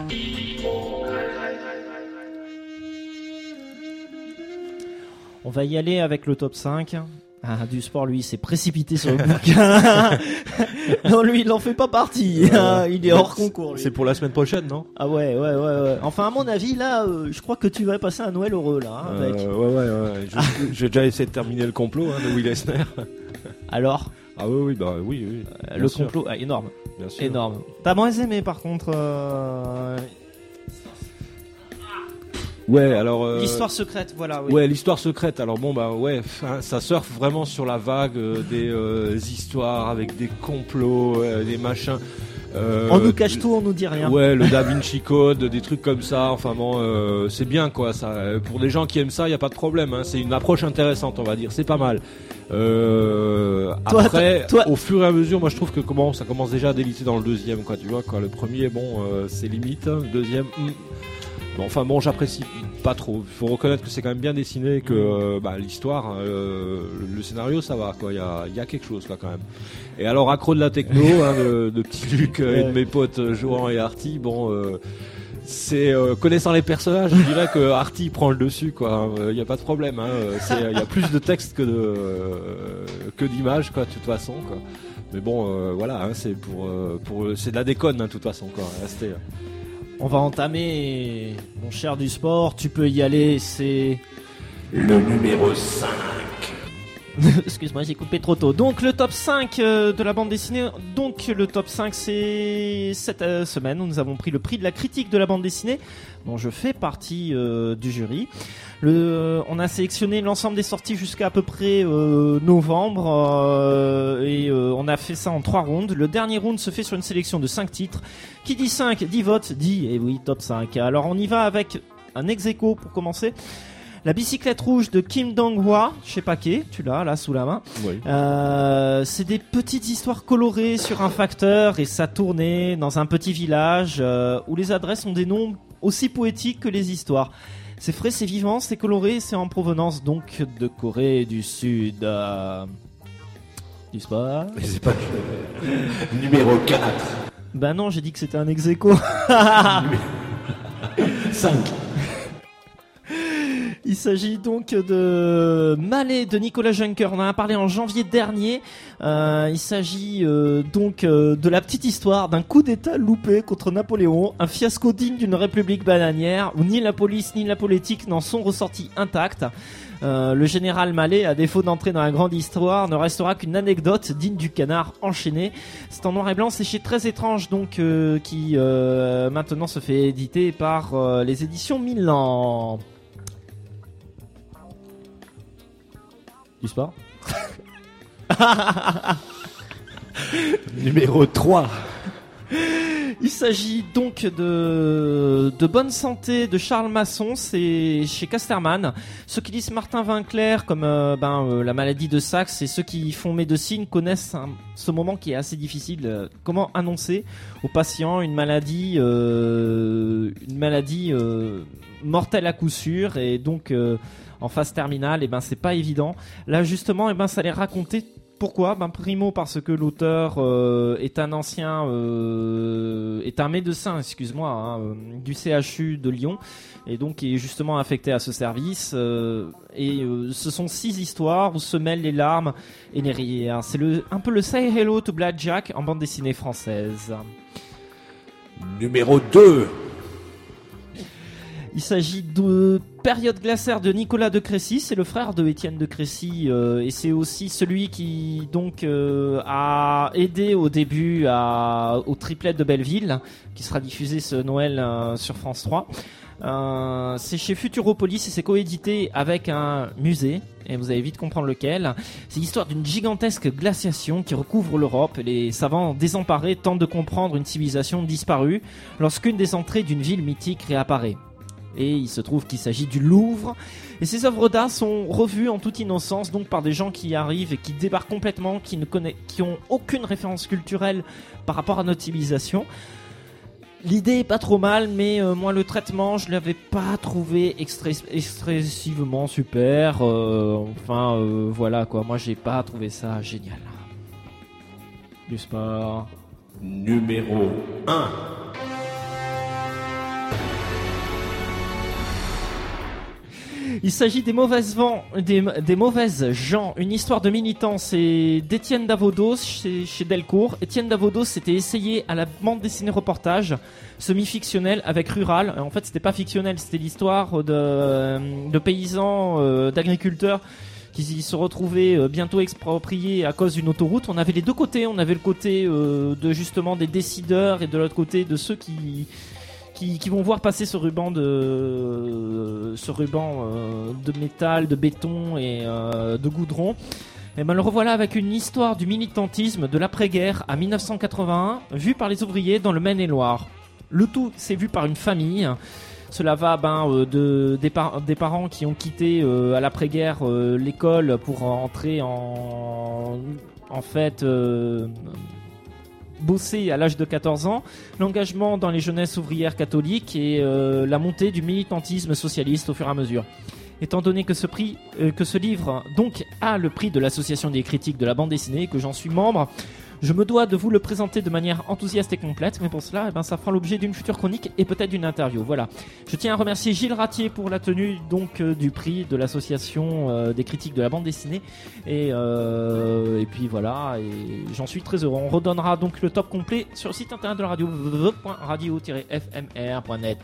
On va y aller avec le top cinq. Ah, du sport, lui, il s'est précipité sur le bouquin. Non, lui, il n'en fait pas partie. Euh, il est hors concours. Lui. C'est pour la semaine prochaine, non? Ah ouais, ouais, ouais, ouais. Enfin, à mon avis, là, euh, je crois que tu vas passer un Noël heureux, là. Hein, avec... euh, ouais, ouais, ouais. Je, j'ai déjà essayé de terminer le complot hein, de Will Eisner. Alors? Ah oui, oui, bah oui, oui. Euh, le sûr. complot, ah, énorme. Bien sûr. Énorme. T'as moins aimé, par contre. Euh... Ouais, alors. Euh... L'histoire secrète, voilà. Oui. Ouais, l'histoire secrète. Alors bon, bah ouais, ça surfe vraiment sur la vague euh, des euh, histoires avec des complots, euh, des machins. Euh, on nous cache tout, on nous dit rien. Ouais, le Da Vinci Code, des trucs comme ça. Enfin bon, euh, c'est bien quoi. Ça, pour des gens qui aiment ça, il y a pas de problème. Hein. C'est une approche intéressante, on va dire. C'est pas mal. Euh, toi, après, toi... au fur et à mesure, moi je trouve que comment ça commence déjà à déliter dans le deuxième, quoi. Tu vois, quoi. Le premier, bon, euh, c'est limite. Le deuxième. Hmm. Bon, enfin bon, j'apprécie pas trop. Il faut reconnaître que c'est quand même bien dessiné, que euh, bah, l'histoire, euh, le scénario, ça va quoi. Il y a, il y a quelque chose là quand même. Et alors accro de la techno, hein, de, de petit Luc euh, et de mes potes Johan et Arty. Bon, euh, c'est euh, connaissant les personnages, je dirais que Arty prend le dessus quoi. Il n'y a pas de problème. Hein. Il y a plus de texte que de euh, que d'images quoi. De toute façon quoi. Mais bon, euh, voilà, hein, c'est pour euh, pour c'est de la déconne hein, de toute façon quoi. Restez. On va entamer, mon cher du sport, tu peux y aller, c'est... Le numéro cinq. Excuse-moi, j'ai coupé trop tôt. Donc le top cinq euh, de la bande dessinée, donc le top cinq c'est cette euh, semaine où nous avons pris le prix de la critique de la bande dessinée, dont je fais partie euh, du jury. Le, euh, on a sélectionné l'ensemble des sorties jusqu'à à peu près euh, novembre euh, et euh, on a fait ça en trois rounds. Le dernier round se fait sur une sélection de cinq titres. Qui dit cinq dit vote, dit, et oui, top cinq. Alors on y va avec un ex-aequo pour commencer. La bicyclette rouge de Kim Dong-hwa, je sais pas qui, tu l'as là sous la main. Oui. Euh, c'est des petites histoires colorées sur un facteur et ça tournait dans un petit village euh, où les adresses ont des noms aussi poétiques que les histoires. C'est frais, c'est vivant, c'est coloré, c'est en provenance donc de Corée du Sud. Euh... Du sport. Mais c'est pas numéro quatre. Ben non, j'ai dit que c'était un ex-aequo. cinq. Il s'agit donc de Malais de Nicolas Juncker. On en a parlé en janvier dernier. Euh, il s'agit euh, donc euh, de la petite histoire d'un coup d'état loupé contre Napoléon, un fiasco digne d'une république bananière où ni la police ni la politique n'en sont ressortis intacts. Euh, le général Malais, à défaut d'entrer dans la grande histoire, ne restera qu'une anecdote digne du canard enchaîné. C'est en noir et blanc, c'est chez Très Étrange donc euh, qui euh, maintenant se fait éditer par euh, les éditions Milan. Du sport. Numéro trois. Il s'agit donc de de Bonne Santé de Charles Masson, c'est chez Casterman. Ceux qui lisent Martin Winkler comme euh, ben euh, la maladie de Saxe et ceux qui font médecine connaissent un, ce moment qui est assez difficile. Euh, comment annoncer aux patients une maladie euh, une maladie euh, mortelle à coup sûr et donc euh, en phase terminale, et ben c'est pas évident. Là justement, et ben ça allait raconter pourquoi. Ben primo parce que l'auteur euh, est un ancien, euh, est un médecin, excuse-moi, hein, euh, du C H U de Lyon, et donc est justement affecté à ce service. Euh, et euh, ce sont six histoires où se mêlent les larmes et les rires. C'est le, un peu le Say Hello to Blackjack en bande dessinée française. Numéro deux. Il s'agit de Période glaciaire de Nicolas de Crécy, c'est le frère de Étienne de Crécy euh, et c'est aussi celui qui donc euh, a aidé au début à, au triplet de Belleville qui sera diffusé ce Noël euh, sur France trois. Euh, c'est chez Futuropolis et c'est coédité avec un musée et vous allez vite comprendre lequel. C'est l'histoire d'une gigantesque glaciation qui recouvre l'Europe. Les savants désemparés tentent de comprendre une civilisation disparue lorsqu'une des entrées d'une ville mythique réapparaît. Et il se trouve qu'il s'agit du Louvre. Et ces œuvres d'art sont revues en toute innocence, donc par des gens qui arrivent et qui débarquent complètement, qui ne connaissent, qui ont aucune référence culturelle par rapport à notre civilisation. L'idée est pas trop mal, mais euh, moi le traitement, je l'avais pas trouvé extré- excessivement super. Euh, enfin, euh, voilà quoi. Moi, j'ai pas trouvé ça génial. Du sport. Numéro un. Il s'agit des mauvaises vents, des, des mauvaises gens. Une histoire de militants, c'est d'Étienne Davodos chez, chez Delcourt. Étienne Davodos s'était essayé à la bande dessinée reportage semi-fictionnelle avec Rural. En fait, c'était pas fictionnel, c'était l'histoire de, de paysans, euh, d'agriculteurs qui se retrouvaient euh, bientôt expropriés à cause d'une autoroute. On avait les deux côtés. On avait le côté euh, de justement des décideurs et de l'autre côté de ceux qui Qui, qui vont voir passer ce ruban de euh, ce ruban euh, de métal, de béton et euh, de goudron. Et ben le revoilà avec une histoire du militantisme de l'après-guerre à dix-neuf cent quatre-vingt-un, vue par les ouvriers dans le Maine-et-Loire. Le tout, c'est vu par une famille. Cela va ben euh, de des, par- des parents qui ont quitté euh, à l'après-guerre euh, l'école pour entrer en en fait. Euh, bosser à l'âge de quatorze ans, l'engagement dans les jeunesses ouvrières catholiques et euh, la montée du militantisme socialiste au fur et à mesure. Étant donné que ce, prix, euh, que ce livre donc a le prix de l'association des critiques de la bande dessinée, que j'en suis membre, je me dois de vous le présenter de manière enthousiaste et complète, mais pour cela, eh ben, ça fera l'objet d'une future chronique et peut-être d'une interview. Voilà. Je tiens à remercier Gilles Ratier pour la tenue donc euh, du prix de l'association euh, des critiques de la bande dessinée. Et, euh, et puis voilà, et j'en suis très heureux. On redonnera donc le top complet sur le site internet de la radio, w w w point radio tiret f m r point net.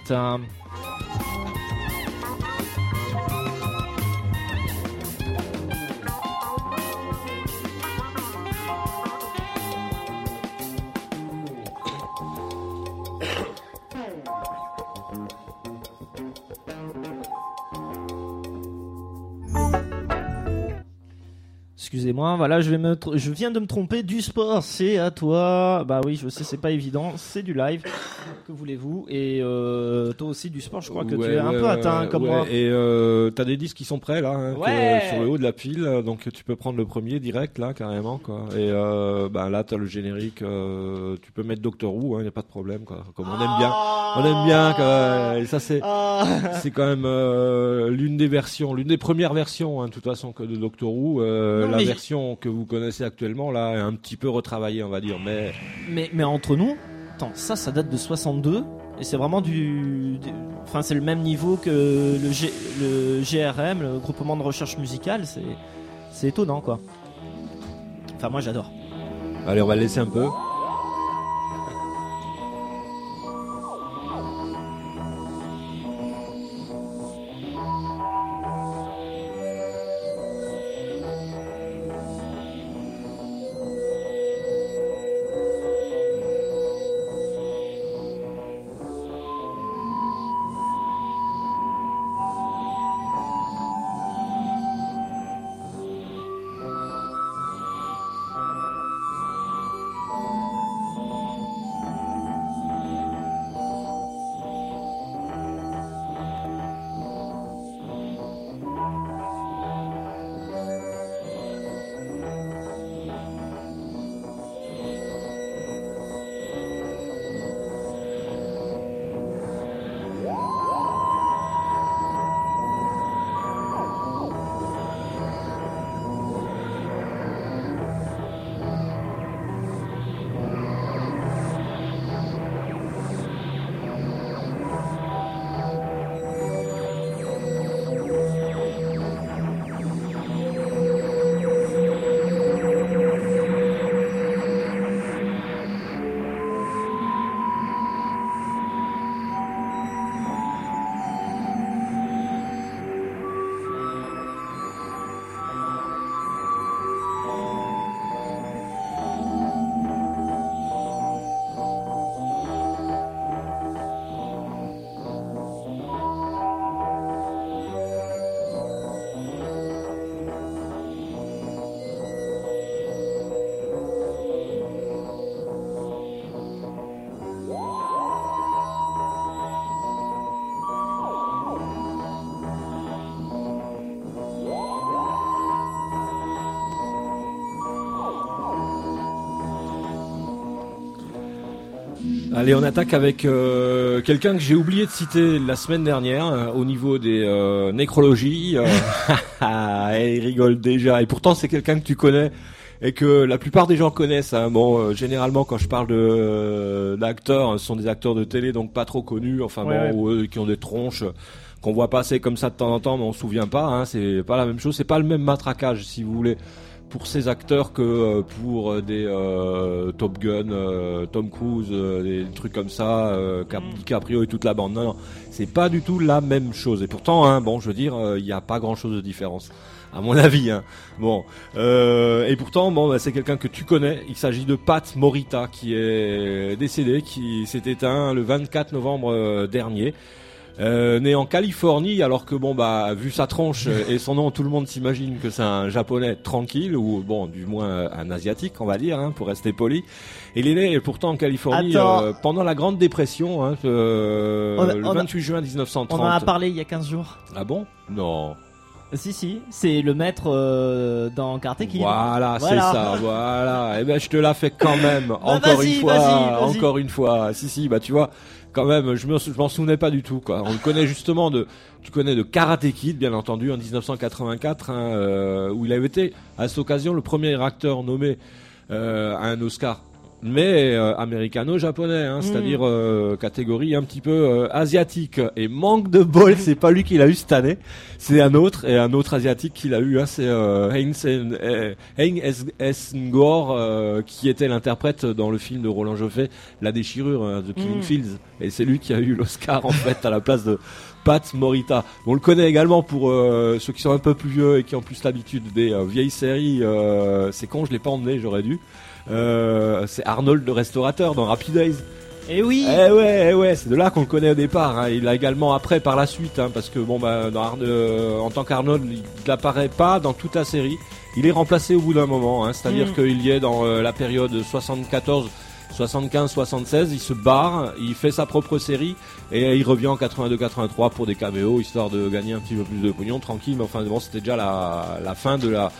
Excusez-moi, voilà, je vais me, tr- je viens de me tromper. Du sport, c'est à toi. Bah oui, je sais, c'est pas évident. C'est du live. Que voulez-vous? Et euh, toi aussi du sport. Je crois que Ouais, tu es un ouais, peu atteint ouais, comme ouais. moi. Et euh, t'as des disques qui sont prêts là, hein, Ouais. que- sur le haut de la pile, donc tu peux prendre le premier direct là, carrément quoi. Et euh, ben là t'as le générique. Euh, tu peux mettre Doctor Who, hein, y a pas de problème quoi. Comme on aime bien, on aime bien. Quoi. Et ça c'est, Ah. c'est quand même euh, l'une des versions, l'une des premières versions, hein, de toute façon que de Doctor Who. Euh, Non, la mais version que vous connaissez actuellement là est un petit peu retravaillée, on va dire, mais Mais, mais entre nous, attends, ça, ça date de soixante-deux. Et c'est vraiment du, du- enfin, c'est le même niveau que le, G, le G R M, le groupement de recherche musicale. C'est, c'est étonnant, quoi. Enfin, moi, j'adore. allez on va le laisser un peu. Allez, on attaque avec euh, quelqu'un que j'ai oublié de citer la semaine dernière euh, au niveau des euh, nécrologies. Euh, il rigole déjà. Et pourtant, c'est quelqu'un que tu connais et que la plupart des gens connaissent. Hein. Bon, euh, généralement, quand je parle de euh, d'acteurs, ce sont des acteurs de télé, donc pas trop connus. Enfin ouais, bon, ouais. ou eux qui ont des tronches qu'on voit passer comme ça de temps en temps, mais on se souvient pas. Hein. C'est pas la même chose. C'est pas le même matraquage, si vous voulez, pour ces acteurs que euh, pour des euh, Top Gun, euh, Tom Cruise, euh, des trucs comme ça, euh, Cap- DiCaprio et toute la bande. Non, non, c'est pas du tout la même chose. Et pourtant, hein, bon, je veux dire, il euh, y a pas grand-chose de différence, à mon avis. Hein. Bon, euh, et pourtant, bon, bah, c'est quelqu'un que tu connais. Il s'agit de Pat Morita, qui est décédé, qui s'est éteint le vingt-quatre novembre euh, dernier. Euh, né en Californie, alors que bon bah vu sa tronche et son nom, tout le monde s'imagine que c'est un japonais tranquille ou bon du moins un asiatique, on va dire, hein, pour rester poli. Il est né pourtant en Californie euh, pendant la Grande Dépression, hein, euh, on a, le on vingt-huit juin dix-neuf cent trente. On en a parlé il y a quinze jours. Ah bon? Non. Si si, c'est le maître euh, dans Karate Kid. Voilà, voilà, c'est ça, voilà. Et ben je te la fais quand même, bah, encore vas-y, une fois, vas-y, vas-y. encore une fois. Si si, bah tu vois. Quand même, je, me, je m'en souvenais pas du tout, quoi. On le connaît justement de, tu connais de Karate Kid, bien entendu, en dix-neuf cent quatre-vingt-quatre, hein, euh, où il avait été, à cette occasion, le premier acteur nommé euh, à un Oscar, mais euh, américano-japonais, hein, mmh. c'est-à-dire euh, catégorie un petit peu euh, asiatique. Et manque de bol, c'est pas lui qui l'a eu cette année, c'est un autre, et un autre asiatique qui l'a eu, hein, c'est euh, Hein Sen, euh, Hein Es Ngor, euh, qui était l'interprète dans le film de Roland Joffé, La Déchirure, hein, The Killing mmh. Fields. Et c'est lui qui a eu l'Oscar en fait à la place de Pat Morita. On le connaît également pour euh, ceux qui sont un peu plus vieux et qui ont plus l'habitude des euh, vieilles séries. Euh, c'est con, je l'ai pas emmené, j'aurais dû. Euh, c'est Arnold le restaurateur dans Happy Days. Et oui. Eh ouais, eh ouais, c'est de là qu'on le connaît au départ. Hein. Il a également après par la suite, hein, parce que bon bah dans Ar- euh, en tant qu'Arnold, il n'apparaît pas dans toute la série. Il est remplacé au bout d'un moment. Hein, c'est-à-dire mmh. qu'il y est dans euh, la période soixante-quatorze. soixante-quinze soixante-seize, il se barre, il fait sa propre série et il revient en quatre-vingt-deux quatre-vingt-trois pour des caméos histoire de gagner un petit peu plus de pognon, tranquille. Mais enfin bon, c'était déjà la, la fin de la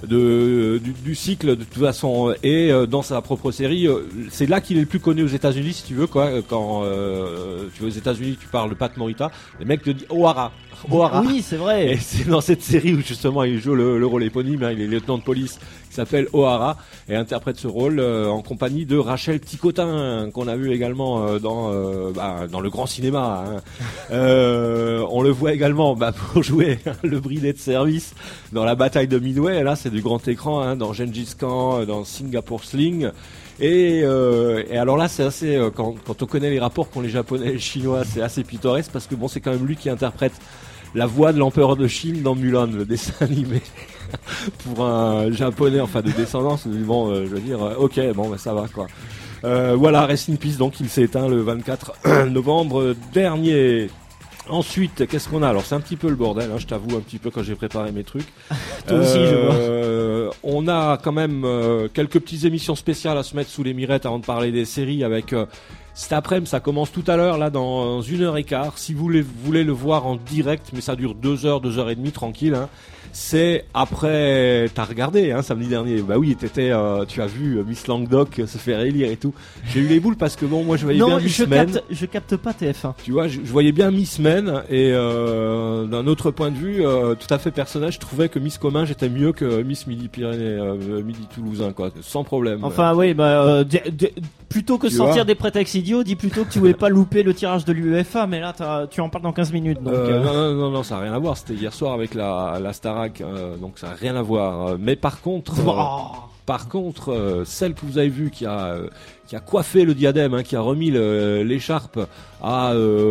de du, du cycle de toute façon. Et euh, dans sa propre série, euh, c'est là qu'il est le plus connu aux États-Unis, si tu veux, quoi. Quand euh, tu vas aux États-Unis, tu parles de Pat Morita, les mecs te disent O'Hara. O'Hara. Oui, c'est vrai. Et c'est dans cette série où justement il joue le, le rôle éponyme, hein, il est lieutenant de police, qui s'appelle O'Hara et interprète ce rôle euh, en compagnie de Rachel Ticotin, hein, qu'on a vu également euh, dans euh, bah, dans le grand cinéma. Hein. euh, on le voit également bah, pour jouer hein, le bridé de service dans la bataille de Midway. Là, c'est du grand écran, hein, dans Gengis Khan, dans Singapore Sling. Et, euh, et alors là, c'est assez euh, quand, quand on connaît les rapports qu'ont les Japonais et les Chinois, c'est assez pittoresque parce que bon, c'est quand même lui qui interprète la voix de l'empereur de Chine dans Mulan, le dessin animé. Pour un japonais, enfin de descendance, bon, euh, je veux dire, euh, ok, bon, bah, ça va quoi. Euh, voilà, Rest in Peace, donc il s'est éteint le vingt-quatre novembre dernier. Ensuite, qu'est-ce qu'on a? Alors c'est un petit peu le bordel, hein, je t'avoue un petit peu quand j'ai préparé mes trucs. Toi aussi, je vois. Euh, on a quand même euh, quelques petites émissions spéciales à se mettre sous les mirettes avant de parler des séries avec. Euh, Cet après-midi, ça commence tout à l'heure, là, dans une heure et quart. Si vous voulez, vous voulez le voir en direct, mais ça dure deux heures, deux heures et demie, tranquille, hein. C'est après, t'as regardé, hein, samedi dernier. Bah oui, t'étais, euh, tu as vu euh, Miss Languedoc se faire élire et tout. J'ai eu les boules parce que bon, moi je voyais non, bien Miss je Men. capte, je capte pas T F un. Tu vois, je, je voyais bien Miss Men et euh, d'un autre point de vue, euh, tout à fait personnel, je trouvais que Miss Commun j'étais mieux que Miss Midi Pyrénées, euh, Midi Toulousain, quoi, sans problème. Enfin oui, bah euh, d- d- plutôt que Tu sortir vois des prétextes idiots, dis plutôt que tu voulais pas louper le tirage de l'U E F A, mais là t'as, tu en parles dans quinze minutes. Donc, euh, euh... non, non, non, non, ça n'a rien à voir. C'était hier soir avec la, la Starac, euh, donc ça n'a rien à voir. Mais par contre, euh, oh. par contre, euh, celle que vous avez vue qui a euh, qui a coiffé le diadème, hein, qui a remis le, l'écharpe à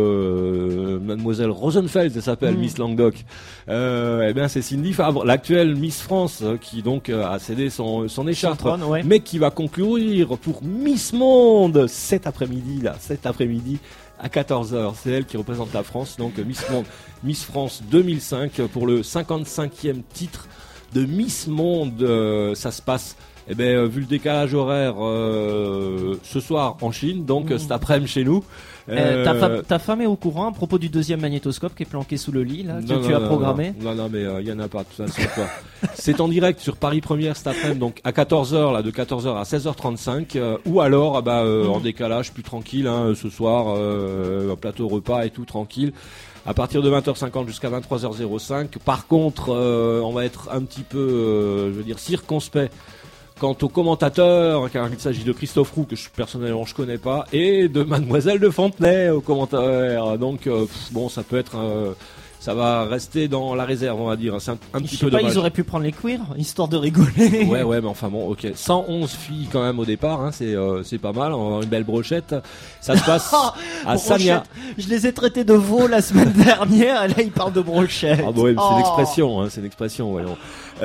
euh, Mademoiselle Rosenfeld, elle s'appelle, mmh. Miss Languedoc. Euh, eh bien, c'est Cindy Fabre, l'actuelle Miss France, qui donc a cédé son son écharpe, son trône, ouais. mais qui va concourir pour Miss Monde cet après-midi, là, cet après-midi. À quatorze heures, c'est elle qui représente la France, donc Miss Monde, Miss France deux mille cinq pour le cinquante-cinquième titre de Miss Monde. Euh, ça se passe Eh ben, euh, vu le décalage horaire, euh, ce soir en Chine, donc Mmh. cet après-midi chez nous. Euh, ta, euh, femme, ta femme est au courant à propos du deuxième magnétoscope qui est planqué sous le lit, là, que non, tu non, as non, programmé. Non, non, non, mais il euh, y en a pas. De toute façon, quoi. C'est en direct sur Paris Première cet après-midi, donc à quatorze heures, là, de quatorze heures à seize heures trente-cinq, euh, ou alors, ah bah, euh, Mmh. en décalage, plus tranquille, hein, ce soir, euh, un plateau repas et tout tranquille. À partir de vingt heures cinquante jusqu'à vingt-trois heures cinq. Par contre, euh, on va être un petit peu, euh, je veux dire, circonspect quant au commentateur, car il s'agit de Christophe Roux, que je, personnellement je connais pas, et de Mademoiselle de Fontenay au commentaire. Donc, euh, pff, bon, ça peut être, euh, ça va rester dans la réserve, on va dire. C'est un, un Je petit sais peu pas, dommage. ils auraient pu prendre les queers, histoire de rigoler. Ouais, ouais, mais enfin bon, ok. cent onze filles quand même au départ, hein, c'est euh, c'est pas mal. On va avoir une belle brochette. Ça se passe à Sanya. Brochette. Je les ai traités de veau la semaine dernière, et là ils parlent de brochette. Ah bon, ouais, c'est Oh. une expression, hein, c'est une expression, voyons.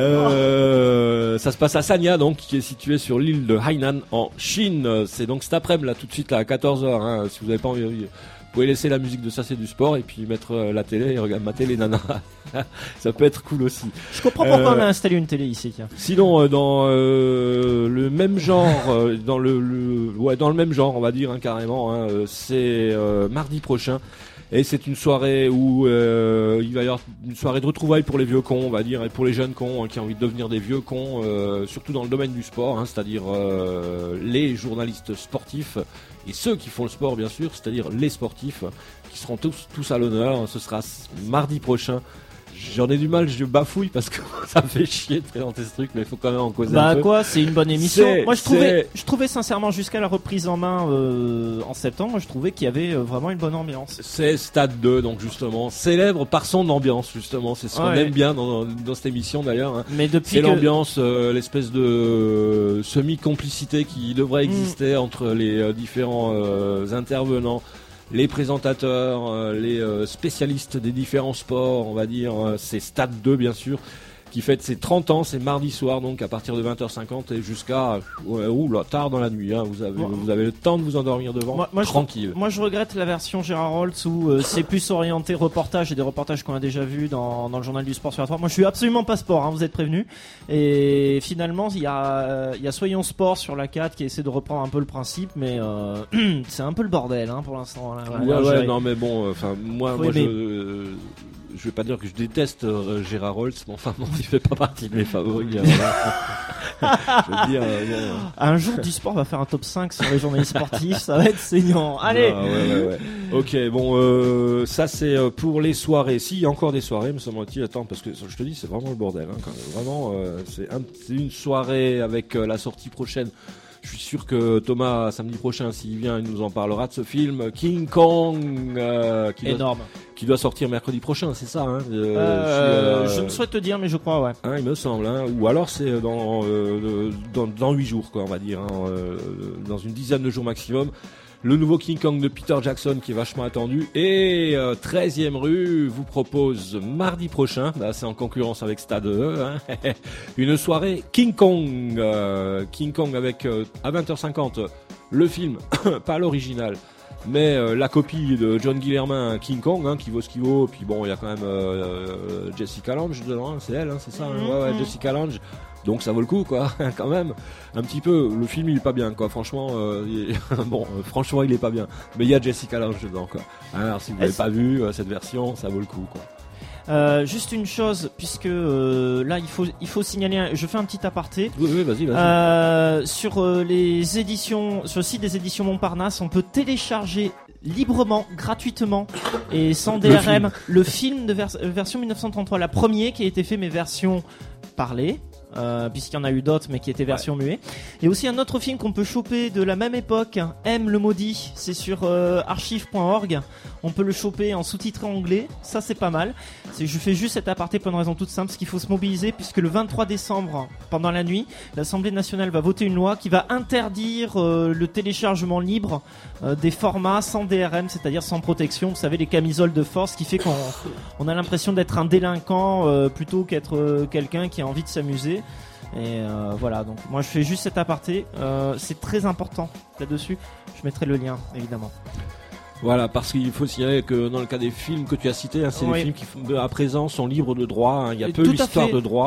Euh, ça se passe à Sanya, donc, qui est situé sur l'île de Hainan en Chine. C'est donc cet après-midi, là, tout de suite, là, à quatorze heures, hein, si vous n'avez pas envie, vous pouvez laisser la musique de Ça c'est du sport et puis mettre euh, la télé et regarder mater les nanas. Ça peut être cool aussi. Je comprends pourquoi Euh, on a installé une télé ici, tiens. Sinon, euh, dans euh, le même genre, euh, dans le, le, ouais, dans le même genre, on va dire, hein, carrément, hein, euh, c'est euh, mardi prochain. Et c'est une soirée où euh, il va y avoir une soirée de retrouvailles pour les vieux cons, on va dire, et pour les jeunes cons, hein, qui ont envie de devenir des vieux cons, euh, surtout dans le domaine du sport, hein, c'est-à-dire euh, les journalistes sportifs et ceux qui font le sport, bien sûr, c'est-à-dire les sportifs, qui seront tous, tous à l'honneur. Ce sera mardi prochain. J'en ai du mal, je bafouille parce que ça me fait chier de présenter ce truc, mais il faut quand même en causer Bah un peu. quoi, c'est une bonne émission. C'est- Moi je trouvais, c'est- je trouvais sincèrement jusqu'à la reprise en main euh, en septembre, je trouvais qu'il y avait euh, vraiment une bonne ambiance. C'est Stade deux, donc justement, célèbre par son ambiance, justement. C'est ce qu'on Ouais. aime bien dans, dans cette émission d'ailleurs. Hein. Mais depuis C'est que l'ambiance, euh, l'espèce de euh, semi-complicité qui devrait Mm. exister entre les euh, différents euh, intervenants, les présentateurs, euh, les euh, spécialistes des différents sports, on va dire. euh, c'est Stade deux, bien sûr, qui fête ses trente ans. C'est mardi soir, donc à partir de vingt heures cinquante et jusqu'à ouais, oula, tard dans la nuit. Hein, vous, avez, Moi- vous avez le temps de vous endormir devant, Moi- moi, je- tranquille. Moi je regrette la version Gérard Roltz où euh, c'est plus orienté reportage et des reportages qu'on a déjà vus dans, dans le journal du sport sur la trois. Moi je suis absolument pas sport, hein, vous êtes prévenus. Et finalement il y a, euh, il y a Soyons Sport sur la quatre qui essaie de reprendre un peu le principe, mais euh, c'est un peu le bordel hein, pour l'instant. Là, Ouais, Là, ouais, j'ai- non, mais bon, enfin, moi, Faut moi, je, aimer. euh, je vais pas dire que je déteste euh, Gérard Roltz, mais enfin, bon, il fait pas partie de mes favoris. euh, voilà. Je veux dire, euh, bon, Un jour du sport va faire un top cinq sur les journalistes sportifs, ça va être saignant. Allez. ah, ouais, ouais, ouais. Ok, bon, euh, ça c'est euh, pour les soirées. Si, il y a encore des soirées, me semble-t-il. Attends, parce que je te dis, c'est vraiment le bordel. Hein, quand même. Vraiment, euh, c'est un- c'est une soirée avec euh, la sortie prochaine. Je suis sûr que Thomas, samedi prochain, s'il vient, il nous en parlera de ce film King Kong, euh, qui, doit, Énorme. qui doit sortir mercredi prochain, c'est ça, hein, euh, Euh, sur, euh, je ne souhaite te dire, mais je crois, ouais. hein, il me semble, hein, ou alors c'est dans euh, dans dans huit jours, quoi, on va dire, hein, euh, dans une dizaine de jours maximum. Le nouveau King Kong de Peter Jackson qui est vachement attendu. Et euh, treizième rue vous propose mardi prochain, là c'est en concurrence avec Stade deux, hein, une soirée King Kong. Euh, King Kong avec euh, à vingt heures cinquante le film, pas l'original, mais euh, la copie de John Guillermin, King Kong, hein, qui vaut ce qu'il vaut. Puis bon, il y a quand même euh, euh, Jessica Lange dedans, hein, c'est elle, hein, c'est ça, hein, ouais, ouais, Jessica Lange. Donc ça vaut le coup, quoi, quand même. Un petit peu. Le film il est pas bien, quoi. Franchement, euh, il est- bon, euh, franchement il est pas bien. Mais il y a Jessica Lange dedans, quoi. Alors si vous n'avez Est-ce- pas vu euh, cette version, ça vaut le coup, quoi. Euh, juste une chose, puisque euh, là il faut il faut signaler. un- Je fais un petit aparté. Oui, oui, vas-y, vas-y. Euh, sur euh, les éditions, sur le site des éditions Montparnasse, on peut télécharger librement, gratuitement et sans D R M le film de vers- euh, version mille neuf cent trente-trois, la première qui a été fait mais version parlée. Euh, puisqu'il y en a eu d'autres mais qui étaient version muet. Et aussi un autre film qu'on peut choper de la même époque, M le maudit, c'est sur euh, archive point org. On peut le choper en sous-titré anglais, ça c'est pas mal. C'est, je fais juste cet aparté pour une raison toute simple, parce qu'il faut se mobiliser puisque le vingt-trois décembre, pendant la nuit, l'Assemblée nationale va voter une loi qui va interdire euh, le téléchargement libre euh, des formats sans D R M, c'est-à-dire sans protection. Vous savez, les camisoles de force, qui fait qu'on on a l'impression d'être un délinquant euh, plutôt qu'être euh, quelqu'un qui a envie de s'amuser. Et euh, voilà, donc moi je fais juste cet aparté, euh, c'est très important là-dessus. Je mettrai le lien évidemment. Voilà, parce qu'il faut signaler que dans le cas des films que tu as cités, hein, c'est Oui. des films qui, à présent, sont libres de droit. hein. Il y a Et peu tout à l'histoire fait. de droit.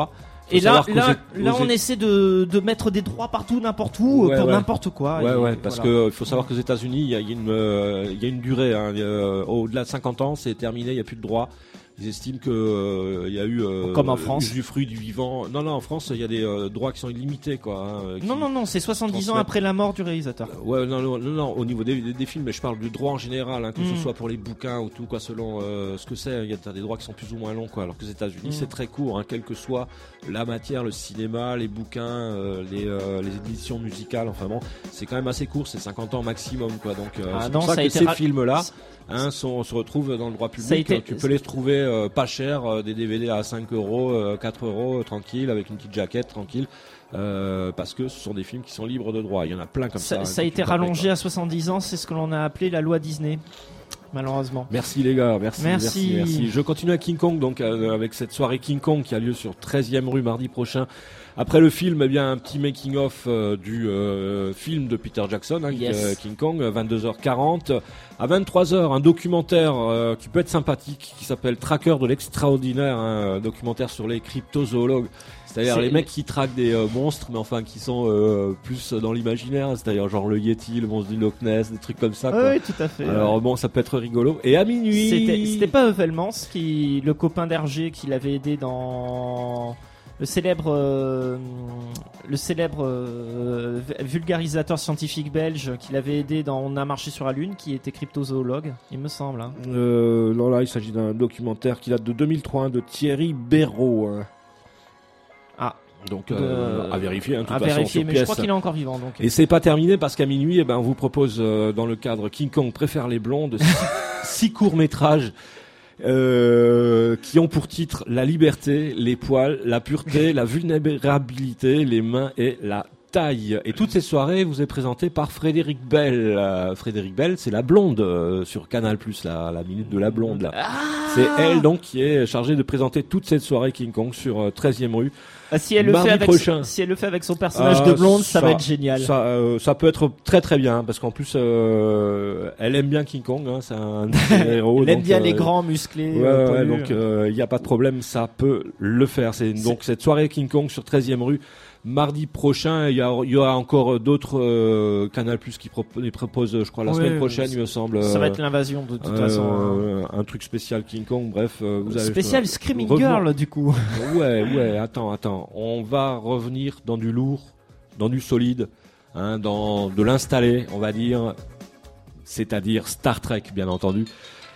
Et là, savoir là, qu'aux- là, aux- on essaie de, de mettre des droits partout, n'importe où, Ouais, pour ouais. n'importe quoi. Ouais, et ouais, parce voilà. que il faut savoir qu'aux États-Unis, il y a, il y a une, euh, il y a une durée. Hein, euh, au-delà de cinquante ans, c'est terminé, il y a plus de droits. Ils estiment que euh, il y a eu euh, Comme en France. usufruit du vivant. Non, non, en France, il y a des euh, droits qui sont illimités, quoi. Hein, qui- Non, non, non, c'est soixante-dix ans transmettent- après la mort du réalisateur. Ouais, non, non, non, non, au niveau des, des, des films, mais je parle du droit en général, hein, que Mm. ce soit pour les bouquins ou tout, quoi, selon euh, ce que c'est. Il y a t'as des droits qui sont plus ou moins longs, quoi. Alors que aux États-Unis, Mm. c'est très court, hein, quelle que soit la matière, le cinéma, les bouquins, euh, les, euh, les éditions musicales. Enfin bon, c'est quand même assez court, c'est cinquante ans maximum, quoi. Donc euh, Ah c'est non, pour ça, ça a que été ces ra- films-là. Hein, sont, se retrouvent dans le droit public. Ça a été- Tu peux les trouver euh, pas cher, euh, des D V D à cinq euros, euh, quatre euros, euh, tranquille, avec une petite jaquette, tranquille, euh, parce que ce sont des films qui sont libres de droit. Il y en a plein comme ça. Ça, hein, ça a que été tu peux pas rallongé payer, à soixante-dix ans, c'est ce que l'on a appelé la loi Disney, malheureusement. quoi. Merci les gars, merci, Merci. merci, merci. Je continue à King Kong, donc euh, avec cette soirée King Kong qui a lieu sur treizième rue mardi prochain. Après le film, eh bien un petit making of euh, du euh, film de Peter Jackson, hein, Yes. euh, King Kong, vingt-deux heures quarante. À vingt-trois heures, un documentaire euh, qui peut être sympathique, qui s'appelle Tracker de l'extraordinaire, un documentaire sur les cryptozoologues. C'est-à-dire C'est- les mecs qui traquent des euh, monstres, mais enfin qui sont euh, plus dans l'imaginaire. C'est-à-dire genre le Yeti, le monstre du Loch Ness, des trucs comme ça. Ah quoi. oui, tout à fait. Alors bon, ça peut être rigolo. Et à minuit, C'était, c'était pas Velmans qui, le copain d'Hergé qui l'avait aidé dans le célèbre, euh, le célèbre euh, vulgarisateur scientifique belge qui l'avait aidé dans On a marché sur la lune, qui était cryptozoologue, il me semble. Hein. Euh, non, là, il s'agit d'un documentaire qui date de deux mille trois, hein, de Thierry Béraud. Hein. Ah, Donc, de- euh, à vérifier, hein, de toute à façon, vérifier, sur mais je pièce. crois qu'il est encore vivant. Donc. Et c'est pas terminé parce qu'à minuit, eh ben, on vous propose, euh, dans le cadre King Kong préfère les blondes, six, six courts-métrages euh, qui ont pour titre la liberté, les poils, la pureté, la vulnérabilité, les mains et la taille. Et toutes ces soirées vous est présentées par Frédéric Bell. Euh, Frédéric Bell, c'est la blonde euh, sur Canal+, la, la minute de la blonde. Là. Ah C'est elle donc qui est chargée de présenter toute cette soirée King Kong sur euh, treizième rue. Ah, si elle le Mardi fait avec, prochain. si elle le fait avec son personnage Ah, de blonde, ça, ça- va être génial. Ça, euh, ça peut être très très bien parce qu'en plus euh, elle aime bien King Kong, hein, c'est un de ses héros. Elle aime donc, bien euh, les grands musclés. Ouais, euh, ouais, poilus. donc il n'y a pas de problème, ça peut le faire. C'est donc cette soirée King Kong sur treizième rue. Mardi prochain, il y, a- il y aura encore d'autres euh, Canal Plus qui propo- les proposent, je crois, la Ouais, semaine prochaine, il me semble. Ça va euh, être l'invasion de toute euh, façon. hein. un truc spécial King Kong. Bref, euh, vous avez Spécial Screaming revenons- Girl du coup. Ouais, ouais, attends, attends. On va revenir dans du lourd, dans du solide, hein, dans de l'installé, on va dire, c'est-à-dire Star Trek, bien entendu.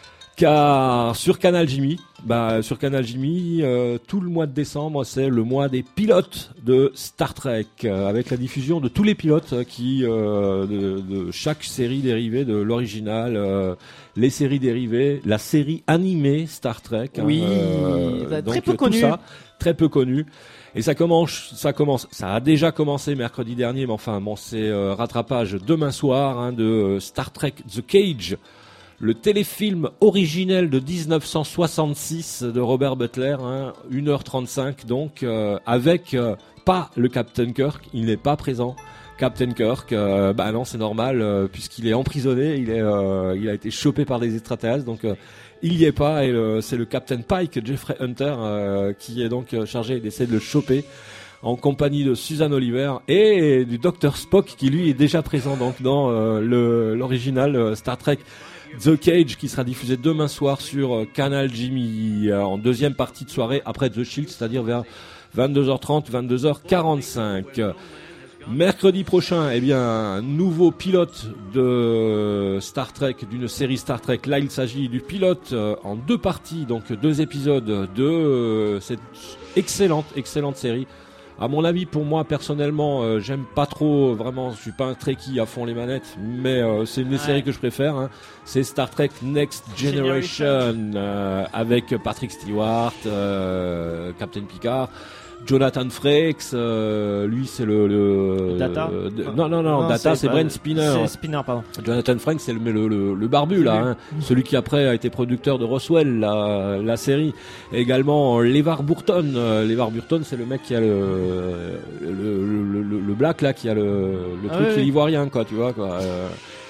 Car sur Canal Jimmy, bah sur Canal Jimmy, euh, tout le mois de décembre, c'est le mois des pilotes de Star Trek, euh, avec la diffusion de tous les pilotes euh, qui euh, de, de chaque série dérivée de l'original, euh, les séries dérivées, la série animée Star Trek. hein, Oui, euh, très donc, peu tout connu. ça, très peu connu. Et ça commence, ça commence, ça a déjà commencé mercredi dernier, mais enfin bon, c'est euh, rattrapage demain soir hein, de euh, Star Trek The Cage. Le téléfilm originel de dix-neuf cent soixante-six de Robert Butler, hein, une heure trente-cinq donc, euh, avec euh, pas le Captain Kirk, il n'est pas présent. Captain Kirk, euh, bah non c'est normal euh, puisqu'il est emprisonné, il est, euh, il a été chopé par des extraterrestres, donc euh, il y est pas et le, c'est le Captain Pike, Jeffrey Hunter, euh, qui est donc euh, chargé d'essayer de le choper en compagnie de Suzanne Oliver et du Docteur Spock qui lui est déjà présent donc dans euh, le, l'original euh, Star Trek The Cage qui sera diffusé demain soir sur euh, Canal Jimmy euh, en deuxième partie de soirée après The Shield, c'est-à-dire vers vingt-deux heures trente, vingt-deux heures quarante-cinq. Mercredi prochain, eh bien, un nouveau pilote de Star Trek, d'une série Star Trek. Là, il s'agit du pilote euh, en deux parties, donc deux épisodes de euh, cette excellente, excellente série. À mon avis, pour moi personnellement, euh, j'aime pas trop, vraiment, je suis pas un Trekkie à fond les manettes, mais euh, c'est une des Ouais. séries que je préfère. Hein. C'est Star Trek Next Generation, euh, avec Patrick Stewart, euh, Captain Picard, Jonathan Frakes, euh, lui c'est le, le Data euh, de- non non non, Data c'est pas- Brent Spinner. C'est Spinner, pardon. Jonathan Frakes c'est le, le, le, le barbu là, hein, celui qui après a été producteur de Roswell, la, la série. Et également LeVar Burton. Euh, LeVar Burton c'est le mec qui a le le, le, le, le black là, qui a le, le Ah truc oui, oui. ivoirien quoi, tu vois quoi. Euh,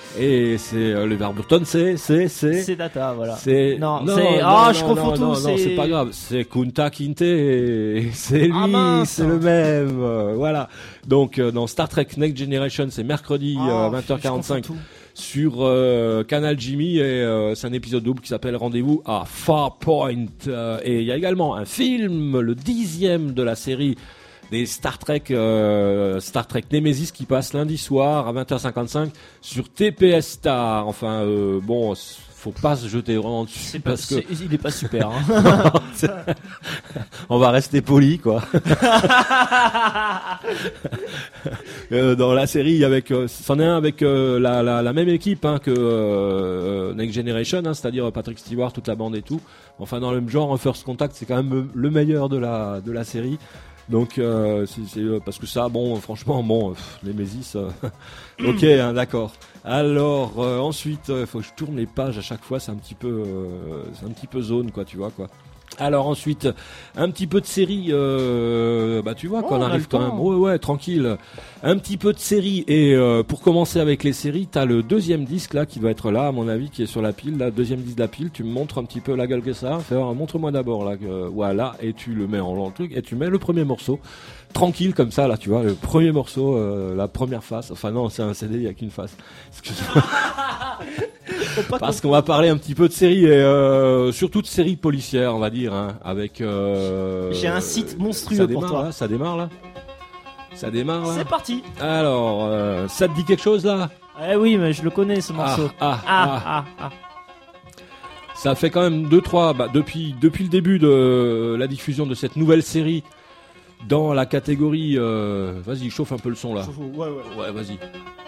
Et c'est euh, le Warburton, c'est c'est c'est C'est Data, voilà. c'est Non, non, c'est- non, ah, non, je non, confonds non, tout, non, non, c'est- c'est pas grave, c'est Kunta Kinte, et c'est lui, Ah, mince. c'est le même, euh, voilà. Donc euh, dans Star Trek Next Generation, c'est mercredi Ah, euh, vingt heures quarante-cinq je confonds tout. sur euh, Canal Jimmy, et euh, c'est un épisode double qui s'appelle Rendez-vous à Farpoint. Euh, et il y a également un film, le dixième de la série des Star Trek, euh, Star Trek Nemesis, qui passe lundi soir à vingt heures cinquante-cinq sur T P S Star. Enfin, euh, bon, faut pas se jeter vraiment dessus C'est pas, parce que c'est- il est pas super. Hein. on va rester poli, quoi. Euh, dans la série, avec, euh, c'en est un avec euh, la, la, la même équipe hein, que euh, Next Generation, hein, c'est-à-dire Patrick Stewart, toute la bande et tout. Enfin, dans le même genre, First Contact, c'est quand même le meilleur de la de la série. Donc, euh, c'est, c'est, euh, parce que ça, bon, franchement, bon, pff, les Mésis, euh, ok, hein, d'accord. Alors, euh, ensuite, il euh, faut que je tourne les pages à chaque fois, c'est un petit peu, euh, c'est un petit peu zone, quoi, tu vois, quoi. Alors ensuite, un petit peu de série, euh, bah tu vois, Oh, qu'on on a arrive le quand temps. même, ouais, ouais, tranquille. Un petit peu de série, et euh, pour commencer avec les séries, t'as le deuxième disque là qui doit être là, à mon avis, qui est sur la pile, là, deuxième disque de la pile. Tu me montres un petit peu la gueule que ça a. Fais, alors, montre-moi d'abord là, que, voilà, et tu le mets en en truc, et tu mets le premier morceau, tranquille comme ça, là, tu vois, le premier morceau, euh, la première face. Enfin non, c'est un C D, il y a qu'une face. Excuse-moi. Parce qu'on va parler un petit peu de séries, et euh, surtout de séries policières, on va dire, hein, avec. Euh, J'ai un site monstrueux ça pour démarre, toi. Là, ça démarre là. Ça démarre là. C'est parti. Alors, euh, ça te dit quelque chose là? Eh oui, mais je le connais ce morceau. Ah, ah, Ah, ah. ah, ah. Ça fait quand même deux trois bah, depuis depuis le début de la diffusion de cette nouvelle série dans la catégorie. Euh, vas-y, chauffe un peu le son là. Ouais, ouais. Ouais, vas-y.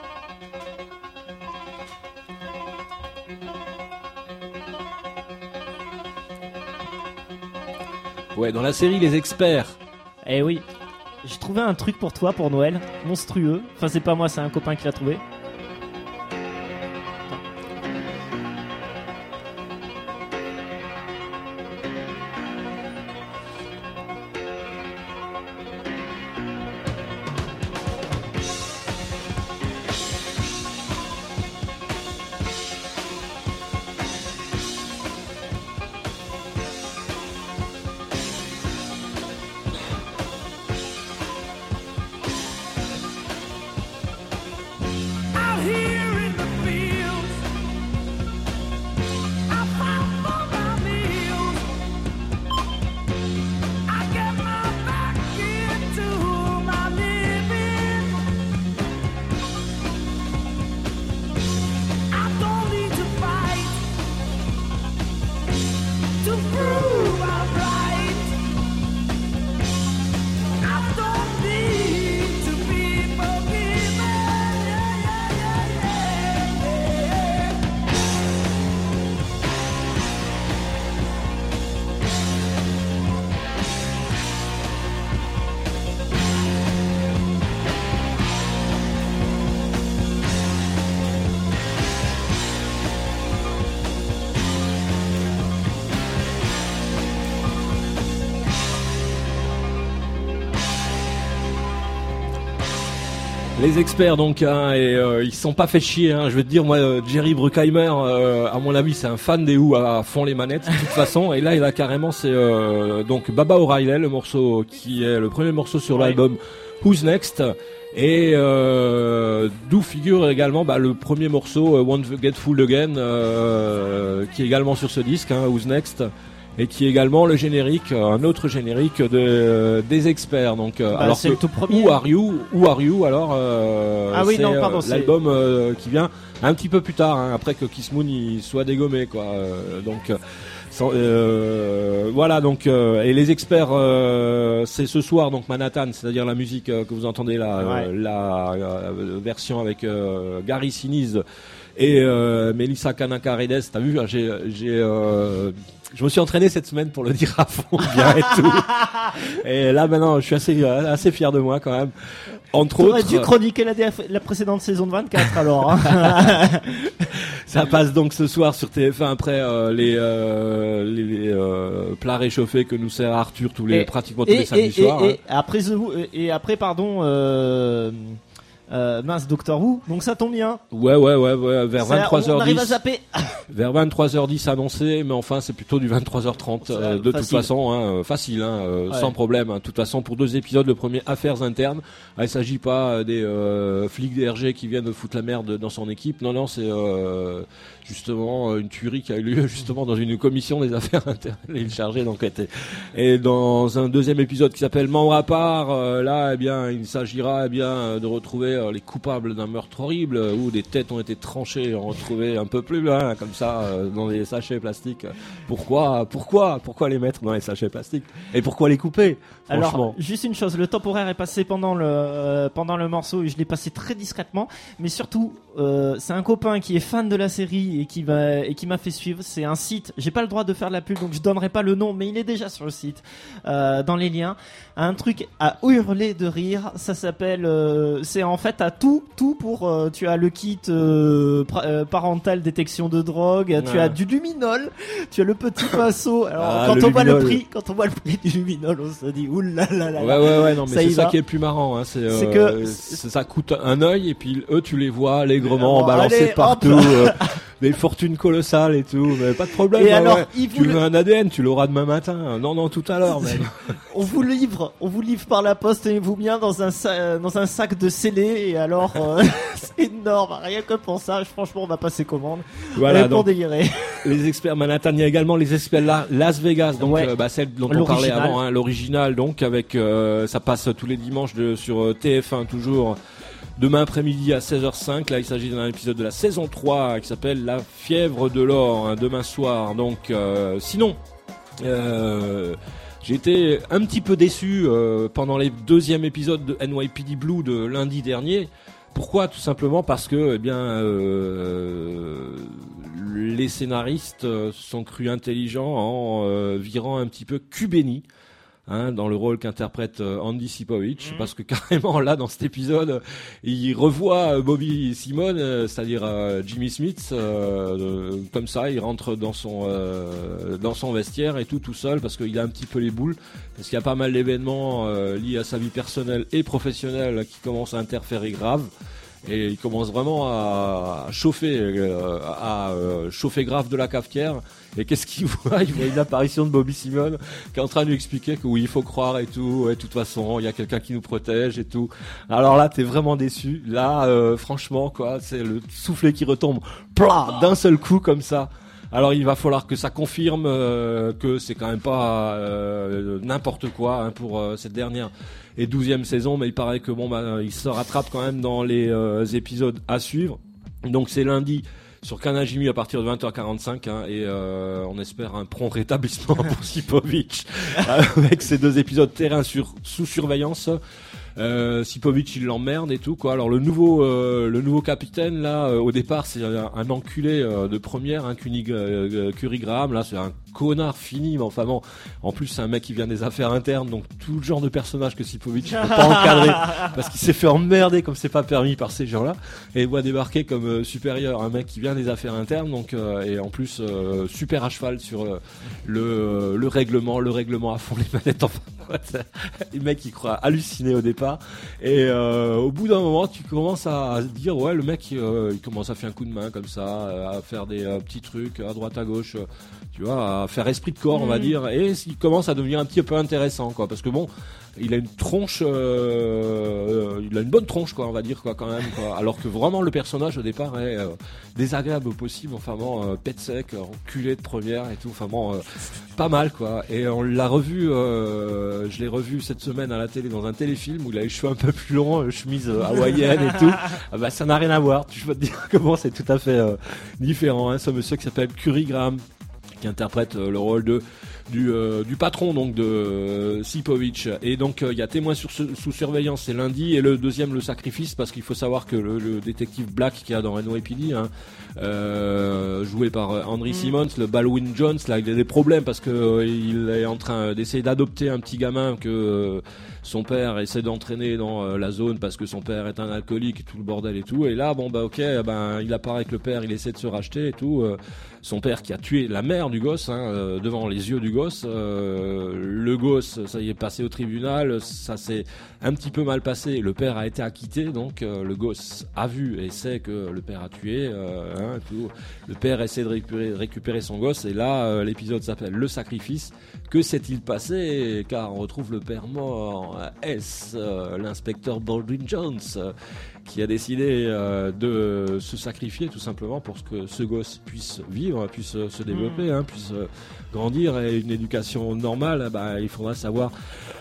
Ouais, dans la série Les Experts. Eh oui. J'ai trouvé un truc pour toi pour Noël, monstrueux. Enfin, c'est pas moi, c'est un copain qui l'a trouvé. Out here in the fields, I fight for my meals. I get my back into my living. I don't need to fight to prove I'm right. I don't need to be forgiven. Yeah, yeah, yeah, yeah, yeah. Les Experts donc, hein, et euh, ils se sont pas fait chier. Hein, je vais te dire, moi, euh, Jerry Bruckheimer, euh, à mon avis, c'est un fan des Who à fond les manettes de toute façon. Et là, il a carrément, c'est euh, donc Baba O'Reilly, le morceau qui est le premier morceau sur Ouais. l'album Who's Next, et euh, d'où figure également bah, le premier morceau euh, Won't Get Fooled Again, euh, qui est également sur ce disque, hein, Who's Next. Et qui est également le générique, euh, un autre générique de euh, des Experts. Donc, euh, Bah, alors c'est que le tout premier. Who Are You, Who Are You, alors euh, Ah oui, c'est non, euh, pardon, c'est- l'album euh, qui vient un petit peu plus tard, hein, après que Kiss Moon il soit dégommé, quoi. Euh, donc, euh, sans- euh, voilà. Donc, euh, et les Experts, euh, c'est ce soir, donc Manhattan, c'est-à-dire la musique euh, que vous entendez là, Ouais. euh, la euh, version avec euh, Gary Sinise et euh, Melissa Kanakaredes. T'as vu, j'ai, j'ai euh, je me suis entraîné cette semaine pour le dire à fond bien et tout. Et là maintenant, je suis assez assez fier de moi quand même. Entre T'aurais autres, dû chroniquer la, D F la précédente saison de vingt-quatre alors. Hein. ça passe donc ce soir sur T F un après euh, les euh, les, les, euh, plats réchauffés que nous sert Arthur tous les Et- pratiquement tous et, les samedis et, soirs. et, hein. et après The Who- et après pardon. Euh... Euh, mince, Doctor Who, donc ça tombe bien. Ouais, ouais, ouais, ouais vers Ça, vingt-trois heures dix. On arrive à zapper. Vers vingt-trois heures dix annoncé, mais enfin c'est plutôt du vingt-trois heures trente euh, de facile. toute façon, hein, euh, facile, hein, euh, Ouais. sans problème. Hein. De toute façon, pour deux épisodes, le premier Affaires internes, ah, il s'agit pas euh, des euh, flics des R G qui viennent foutre la merde dans son équipe. Non, non, c'est euh, justement une tuerie qui a eu lieu justement dans une commission des affaires internes. Il est chargé d'enquêter. Et dans un deuxième épisode qui s'appelle Membre à part, euh, là, eh bien, il s'agira eh bien de retrouver euh, les coupables d'un meurtre horrible euh, où des têtes ont été tranchées, retrouvées un peu plus loin, comme ça, euh, dans des sachets plastiques. Pourquoi, pourquoi, pourquoi les mettre dans les sachets plastiques et pourquoi les couper? Franchement. Alors, juste une chose, le temporaire est passé pendant le euh, pendant le morceau et je l'ai passé très discrètement, mais surtout, euh, c'est un copain qui est fan de la série et qui va et qui m'a fait suivre. C'est un site, j'ai pas le droit de faire de la pub, donc je donnerai pas le nom, mais il est déjà sur le site, euh, dans les liens. Un truc à hurler de rire, ça s'appelle, euh, c'est en fait à tout, tout pour, euh, tu as le kit euh, pra- euh, parental détection de drogue, tu Ouais. as du luminol, tu as le petit pinceau. Alors Ah, quand le on voit le luminol. prix, quand on voit le prix du luminol, on se dit oulalalala. Ouais, ouais, ouais, non, mais Ça c'est y ça va. qui est le plus marrant, hein. C'est, C'est euh, que- c'est- ça coûte un œil et puis eux, tu les vois allègrement Bon, balancés allez, partout, hop. euh, des fortunes colossales et tout, mais pas de problème. Et ouais, alors, ouais. ils Tu vous veux le- un A D N, tu l'auras demain matin. Non, non, tout à l'heure, même. On vous livre, on vous livre par la poste et vous bien dans un sa- dans un sac de scellé et alors euh, c'est énorme, rien que pour ça. Franchement, on va passer commande. Voilà, Ouais, pour donc, délirer. les experts Manhattan, il y a également les experts La- Las Vegas, donc Ouais. euh, bah, celle dont on parlait L'original. avant, hein, l'original, donc avec euh, ça passe tous les dimanches de, sur euh, T F un toujours. Demain après-midi à seize heures cinq, là il s'agit d'un épisode de la saison trois qui s'appelle La fièvre de l'or, hein, demain soir. Donc euh, sinon, euh, j'ai été un petit peu déçu euh, pendant les deuxièmes épisodes de N Y P D Blue de lundi dernier. Pourquoi? Tout simplement parce que eh bien euh, les scénaristes euh, se sont crus intelligents en euh, virant un petit peu Cubeni, hein, dans le rôle qu'interprète euh, Andy Sipovich, Mhm. parce que carrément là dans cet épisode, euh, il revoit euh, Bobby Simone, euh, c'est-à-dire euh, Jimmy Smith, euh, euh, comme ça, il rentre dans son euh, dans son vestiaire et tout tout seul parce qu'il a un petit peu les boules, parce qu'il y a pas mal d'événements euh, liés à sa vie personnelle et professionnelle qui commencent à interférer grave. Et il commence vraiment à chauffer, euh, à euh, chauffer grave de la cafetière. Et qu'est-ce qu'il voit? Il voit une apparition de Bobby Simone qui est en train de lui expliquer que oui, il faut croire et tout. Et de toute façon, il y a quelqu'un qui nous protège et tout. Alors là, t'es vraiment déçu. Là, euh, franchement, quoi, c'est le soufflet qui retombe, plah, d'un seul coup comme ça. Alors il va falloir que ça confirme euh, que c'est quand même pas euh, n'importe quoi, hein, pour euh, cette dernière et douzième saison, mais il paraît que bon bah il se rattrape quand même dans les euh, épisodes à suivre. Donc c'est lundi sur Canal Jimmy à partir de vingt heures quarante-cinq, hein, et euh, on espère un prompt rétablissement pour Sipovich avec ces deux épisodes terrain sur sous surveillance. Euh, Sipovich il l'emmerde et tout quoi. Alors le nouveau euh, le nouveau capitaine là euh, au départ c'est un, un enculé euh, de première, un Cuny, euh, Curry Graham, là c'est un connard fini, mais enfin bon, en plus c'est un mec qui vient des affaires internes, donc tout le genre de personnage que Sipovich ne peut pas encadrer parce qu'il s'est fait emmerder comme c'est pas permis par ces gens là, et il voit débarquer comme euh, supérieur un mec qui vient des affaires internes, donc euh, et en plus euh, super à cheval sur euh, le euh, le règlement le règlement à fond, les manettes, enfin quoi, le mec il croit halluciner au départ. Et euh, au bout d'un moment, tu commences à, à se dire ouais, le mec euh, il commence à faire un coup de main comme ça, euh, à faire des euh, petits trucs à droite à gauche, euh, tu vois, à faire esprit de corps, on va Mhm. dire, et il commence à devenir un petit peu intéressant quoi, parce que bon, il a une tronche, euh, il a une bonne tronche quoi, on va dire quoi quand même quoi. Alors que vraiment le personnage au départ est euh, désagréable au possible, enfin bon, euh, pète sec, enculé de première et tout, enfin bon, euh, pas mal quoi. Et on l'a revu, euh, je l'ai revu cette semaine à la télé dans un téléfilm où il a les cheveux un peu plus longs, euh, chemise euh, hawaïenne et tout. Ah bah ça n'a rien à voir. Je peux te dire comment c'est tout à fait euh, différent. Hein. Ce monsieur qui s'appelle Curry Graham, qui interprète euh, le rôle de du, euh, du patron donc de euh, Sipovich, et donc il euh, y a témoin sur, sous surveillance, c'est lundi, et le deuxième le sacrifice, parce qu'il faut savoir que le, le détective Black qu'il y a dans N Y P D, hein, euh, joué par euh, Henry Mm. Simmons, le Baldwin Jones, là il a des problèmes parce que euh, il est en train d'essayer d'adopter un petit gamin que euh, son père essaie d'entraîner dans euh, la zone parce que son père est un alcoolique et tout le bordel et tout, et là bon bah ok, ben il apparaît que le père il essaie de se racheter et tout, euh, son père qui a tué la mère du gosse, hein, euh, devant les yeux du gosse. Euh, le gosse, ça y est, passé au tribunal, ça s'est un petit peu mal passé. Le père a été acquitté, donc euh, le gosse a vu et sait que le père a tué. Euh, hein, tout. Le père essaie de récupérer, récupérer son gosse, et là, euh, l'épisode s'appelle Le Sacrifice. Que s'est-il passé? Car on retrouve le père mort. Est-ce euh, l'inspecteur Baldwin Jones euh, qui a décidé euh, de se sacrifier tout simplement pour que ce gosse puisse vivre, puisse euh, se développer, hein, puisse euh, grandir, et une éducation normale? Bah, il faudra savoir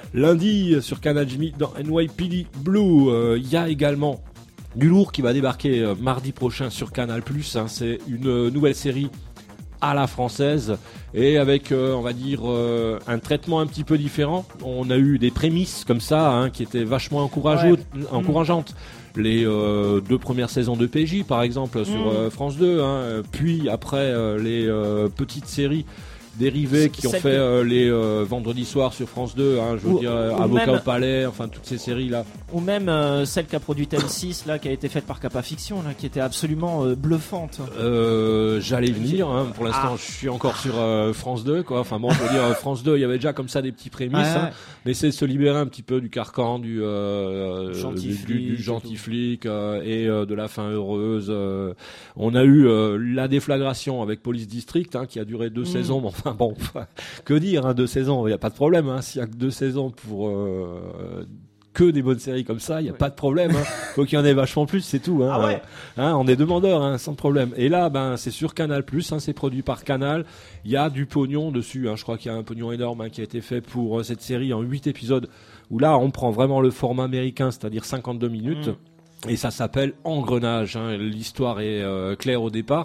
lundi sur Canal Jimmy dans N Y P D Blue. Il euh, y a également du lourd qui va débarquer euh, mardi prochain sur Canal Plus. Hein, c'est une euh, nouvelle série à la française, et avec euh, on va dire euh, un traitement un petit peu différent. On a eu des prémices comme ça, hein, qui étaient vachement encourageantes, ouais. encourageantes. Les euh, deux premières saisons de P J par exemple sur mmh. euh, France deux, hein, puis après euh, les euh, petites séries dérivées qui ont fait euh, les euh, vendredis soirs sur France deux, hein, je veux ou, dire euh, Avocat même, au Palais, enfin toutes ces séries là. Ou même euh, celle qu'a produite M six là, qui a été faite par Kappa Fiction là, qui était absolument euh, bluffante. Euh, j'allais venir, hein, pour l'instant ah. je suis encore sur euh, France deux quoi. Enfin bon, je veux dire France deux, il y avait déjà comme ça des petits prémices, ah, hein, mais c'est de se libérer un petit peu du carcan du euh, gentil du, du, du gentil flic euh, et euh, de la fin heureuse. Euh, on a eu euh, la déflagration avec Police District, hein, qui a duré deux mmh. saisons. Bon, enfin bon, que dire, hein, deux saisons, il y a pas de problème. Hein, s'il y a que deux saisons pour euh, que des bonnes séries comme ça, il y a ouais. pas de problème. Hein. Faut qu'il y en ait vachement plus, c'est tout. Hein. Ah ouais. Hein, on est demandeurs, hein, sans problème. Et là, ben, c'est sur Canal Plus, hein, c'est produit par Canal. Il y a du pognon dessus. Hein. Je crois qu'il y a un pognon énorme, hein, qui a été fait pour euh, cette série en huit épisodes. Où là, on prend vraiment le format américain, c'est-à-dire cinquante-deux minutes. Mmh. Et ça s'appelle Engrenage. Hein. L'histoire est euh, claire au départ.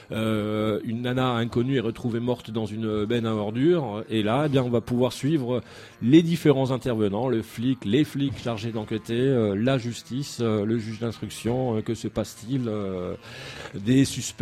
Euh, une nana inconnue est retrouvée morte dans une benne à ordures. Et là, eh bien, on va pouvoir suivre les différents intervenants, le flic, les flics chargés d'enquêter, euh, la justice, euh, le juge d'instruction. Euh, que se passe-t-il euh, des suspects,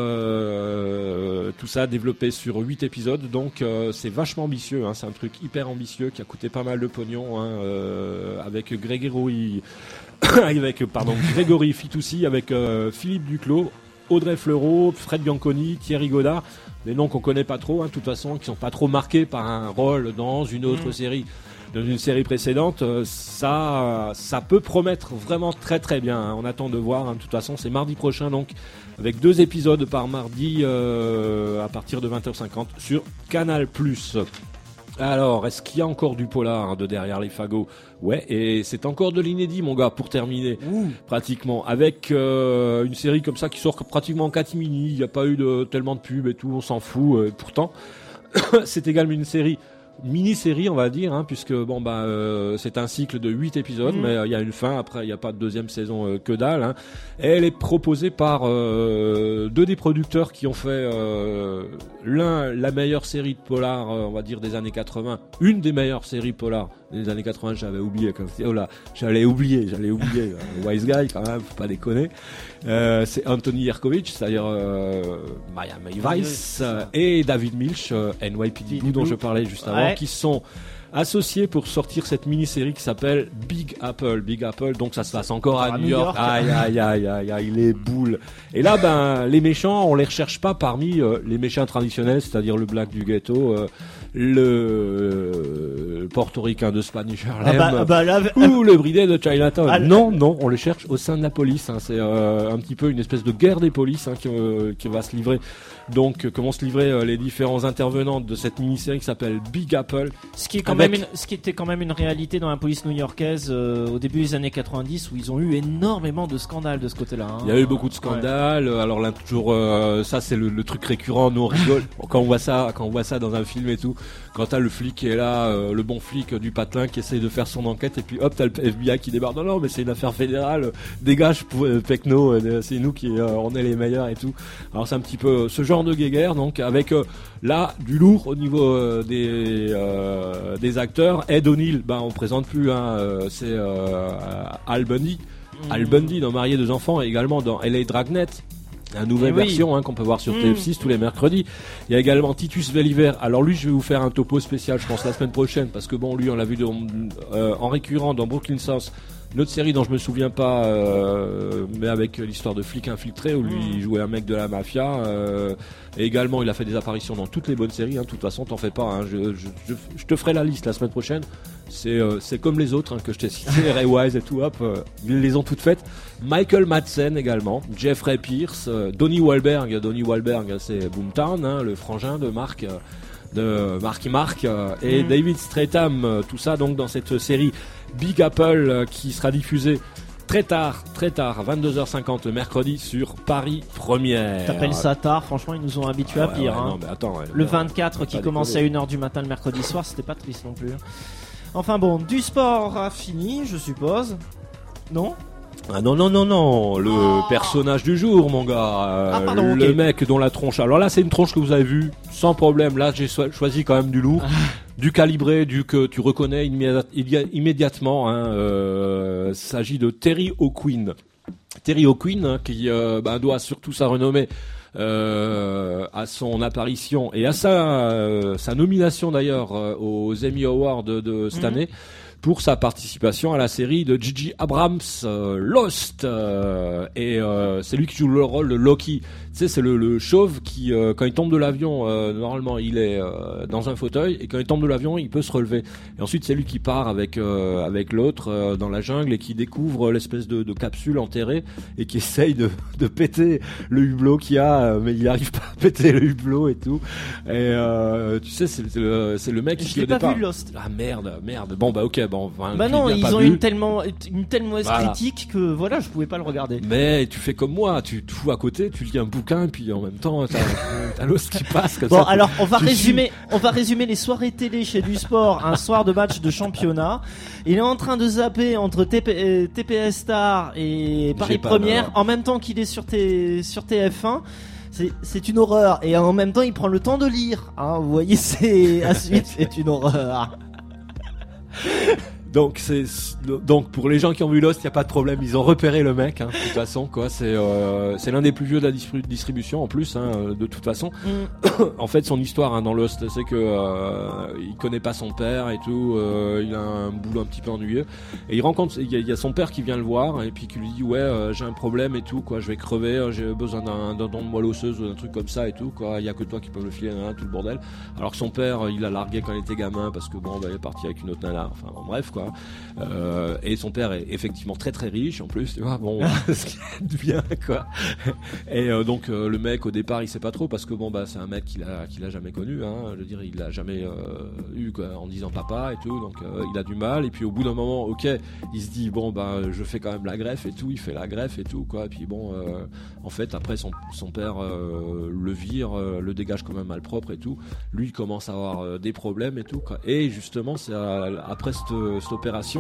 euh, tout ça développé sur huit épisodes. Donc, euh, c'est vachement ambitieux. Hein. C'est un truc hyper ambitieux qui a coûté pas mal de pognon, hein, euh, avec Grégory. avec pardon Grégory Fitoussi, avec euh, Philippe Duclos, Audrey Fleurot, Fred Bianconi, Thierry Godard, des noms qu'on connaît pas trop, hein, de toute façon, qui sont pas trop marqués par un rôle dans une autre mmh. série, dans une série précédente. Euh, ça, ça peut promettre vraiment très très bien. Hein. On attend de voir. Hein. De toute façon, c'est mardi prochain, donc avec deux épisodes par mardi euh, à partir de vingt heures cinquante sur Canal Plus. Alors, est-ce qu'il y a encore du polar, hein, de derrière les fagots? Ouais, et c'est encore de l'inédit, mon gars, pour terminer. Ouh. Pratiquement, avec euh, une série comme ça qui sort pratiquement en catimini. Il n'y a pas eu de tellement de pubs et tout, on s'en fout. Euh, pourtant, c'est également une série mini-série, on va dire, hein, puisque bon bah euh, c'est un cycle de huit épisodes, mmh. mais il euh, y a une fin. Après, il n'y a pas de deuxième saison, euh, que dalle. Hein. Et elle est proposée par euh, deux des producteurs qui ont fait euh, l'un la meilleure série de polar, euh, on va dire des années quatre-vingts, une des meilleures séries polar des années quatre-vingts. J'avais oublié, comme oh là, j'allais oublier, j'allais oublier. euh, Wise Guy, quand même, faut pas déconner. Euh, c'est Anthony Yerkovich, c'est-à-dire euh, Miami Vice, euh, et David Milch, euh, N Y P D Blue, dont je parlais juste avant. Ouais. Qui sont associés pour sortir cette mini-série qui s'appelle Big Apple. Big Apple, donc ça se passe encore à, à New York. York. Aïe, aïe, aïe, aïe, aïe, les boules. Et là, ben, les méchants, on les recherche pas parmi euh, les méchants traditionnels, c'est-à-dire le black du ghetto, euh, le euh, portoricain de Spanish Harlem, ah bah, bah là, ou le bridé de Chinatown. Ah, non, non, on les cherche au sein de la police. Hein. C'est euh, un petit peu une espèce de guerre des polices, hein, qui, euh, qui va se livrer. Donc, comment se livrer euh, les différents intervenants de cette mini-série qui s'appelle Big Apple. Ce qui est quand avec... même une, ce qui était quand même une réalité dans la police new-yorkaise euh, au début des années quatre-vingt-dix, où ils ont eu énormément de scandales de ce côté-là. Hein. Il y a eu beaucoup de scandales. Ouais. Alors là, toujours, euh, ça c'est le, le truc récurrent. Nous on rigole quand on voit ça, quand on voit ça dans un film et tout. Quand t'as le flic qui est là, euh, le bon flic du patelin qui essaye de faire son enquête, et puis hop, t'as le F B I qui débarque. Non, non, mais c'est une affaire fédérale. Dégage, euh, Pecno, euh, c'est nous qui, euh, on est les meilleurs et tout. Alors c'est un petit peu ce genre de guéguerre, donc avec euh, là du lourd au niveau euh, des euh, des acteurs. Ed O'Neill, ben on présente plus, hein, euh, c'est euh, Al Bundy, mmh. Al Bundy dans Marié deux enfants, et également dans L A Dragnet. Une nouvelle oui. version, hein, qu'on peut voir sur mmh. T F six tous les mercredis. Il y a également Titus Welliver. Alors lui, je vais vous faire un topo spécial, je pense, la semaine prochaine, parce que bon, lui, on l'a vu de, euh, en récurrent dans Brooklyn South Une autre série dont je me souviens pas, euh, mais avec l'histoire de flic infiltré où lui il jouait un mec de la mafia. Euh, et également, il a fait des apparitions dans toutes les bonnes séries. Hein. De toute façon, t'en fais pas. Hein. Je, je, je, je te ferai la liste la semaine prochaine. C'est, euh, c'est comme les autres hein, que je t'ai cités, Ray Wise et tout. Hop, euh, ils les ont toutes faites. Michael Madsen également, Jeffrey Pierce, euh, Donnie Wahlberg. Donnie Wahlberg, c'est Boomtown, hein, le frangin de Mark. Euh, de Marky Mark euh, et mmh. David Stratham, euh, tout ça donc dans cette série Big Apple euh, qui sera diffusée très tard, très tard, vingt-deux heures cinquante le mercredi sur Paris Première. T'appelles ça tard, franchement ils nous ont habitués ah, à pire. Ouais, ouais, hein. non, mais attends, ouais, le ouais, vingt-quatre qui commençait à une heure du matin le mercredi soir, c'était pas triste non plus. Enfin bon, du sport a fini, je suppose. Non ? Ah non, non, non, non, le oh. personnage du jour, mon gars. Euh, ah, pardon, le okay. mec dont la tronche. Alors là, c'est une tronche que vous avez vue, sans problème. Là, j'ai so- choisi quand même du lourd, du calibré, du que tu reconnais immédiat- immédiatement. Hein, euh, il s'agit de Terry O'Quinn. Terry O'Quinn, hein, qui euh, bah, doit surtout sa renommée euh, à son apparition et à sa, euh, sa nomination d'ailleurs euh, aux Emmy Awards de, de cette mm-hmm. année. Pour sa participation à la série de J J Abrams, euh, Lost, euh, et euh, c'est lui qui joue le rôle de Loki. Tu sais, c'est le, le chauve qui, euh, quand il tombe de l'avion, euh, normalement il est euh, dans un fauteuil, et quand il tombe de l'avion, il peut se relever. Et ensuite, c'est lui qui part avec euh, avec l'autre euh, dans la jungle et qui découvre l'espèce de, de capsule enterrée et qui essaye de, de péter le hublot qu'il y a, mais il n'arrive pas à péter le hublot et tout. Et euh, tu sais, c'est, c'est, le, c'est le mec Je qui l'ai au pas départ. vu Lost. Ah merde, merde. Bon bah ok. Bon, enfin, bah non, ils ont vu. une tellement une telle mauvaise voilà. critique que voilà, je pouvais pas le regarder. Mais tu fais comme moi, tu te fous à côté, tu lis un bouquin, puis en même temps t'as, t'as Lost qui passe comme bon, ça. Bon alors on va résumer, on va résumer les soirées télé chez du sport, un soir de match de championnat. Il est en train de zapper entre T P, euh, T P S Star et Paris pas, Première non, non. en même temps qu'il est sur T, sur T F un. C'est, c'est une horreur et en même temps il prend le temps de lire. Hein, vous voyez, c'est à suite, c'est une horreur. Donc c'est donc pour les gens qui ont vu Lost, il y a pas de problème, ils ont repéré le mec. Hein, de toute façon, quoi, c'est euh, c'est l'un des plus vieux de la distribu- distribution en plus. Hein, de toute façon, mm. en fait, son histoire hein, dans Lost, c'est que euh, il connaît pas son père et tout. Euh, il a un boulot un petit peu ennuyeux et il rencontre, il y, a, il y a son père qui vient le voir et puis qui lui dit ouais, euh, j'ai un problème et tout, quoi, je vais crever, j'ai besoin d'un, d'un don de moelle osseuse ou d'un truc comme ça et tout, quoi. Il y a que toi qui peux le filer, hein, tout le bordel. Alors que son père, il l'a largué quand il était gamin parce que bon, bah, il est parti avec une autre nana. Enfin bon, bref, quoi. Euh, et son père est effectivement très très riche en plus, tu vois, bon, ce qui est bien, quoi. Et euh, donc euh, le mec au départ il sait pas trop parce que bon bah c'est un mec qu'il a qu'il a jamais connu, hein, je veux dire il l'a jamais euh, eu quoi, en disant papa et tout, donc euh, il a du mal. Et puis au bout d'un moment, ok, il se dit bon bah je fais quand même la greffe et tout, il fait la greffe et tout, quoi. Et puis bon, euh, en fait après son son père euh, le vire, euh, le dégage quand même malpropre et tout. Lui il commence à avoir euh, des problèmes et tout, quoi. Et justement c'est à, après cette, cette opération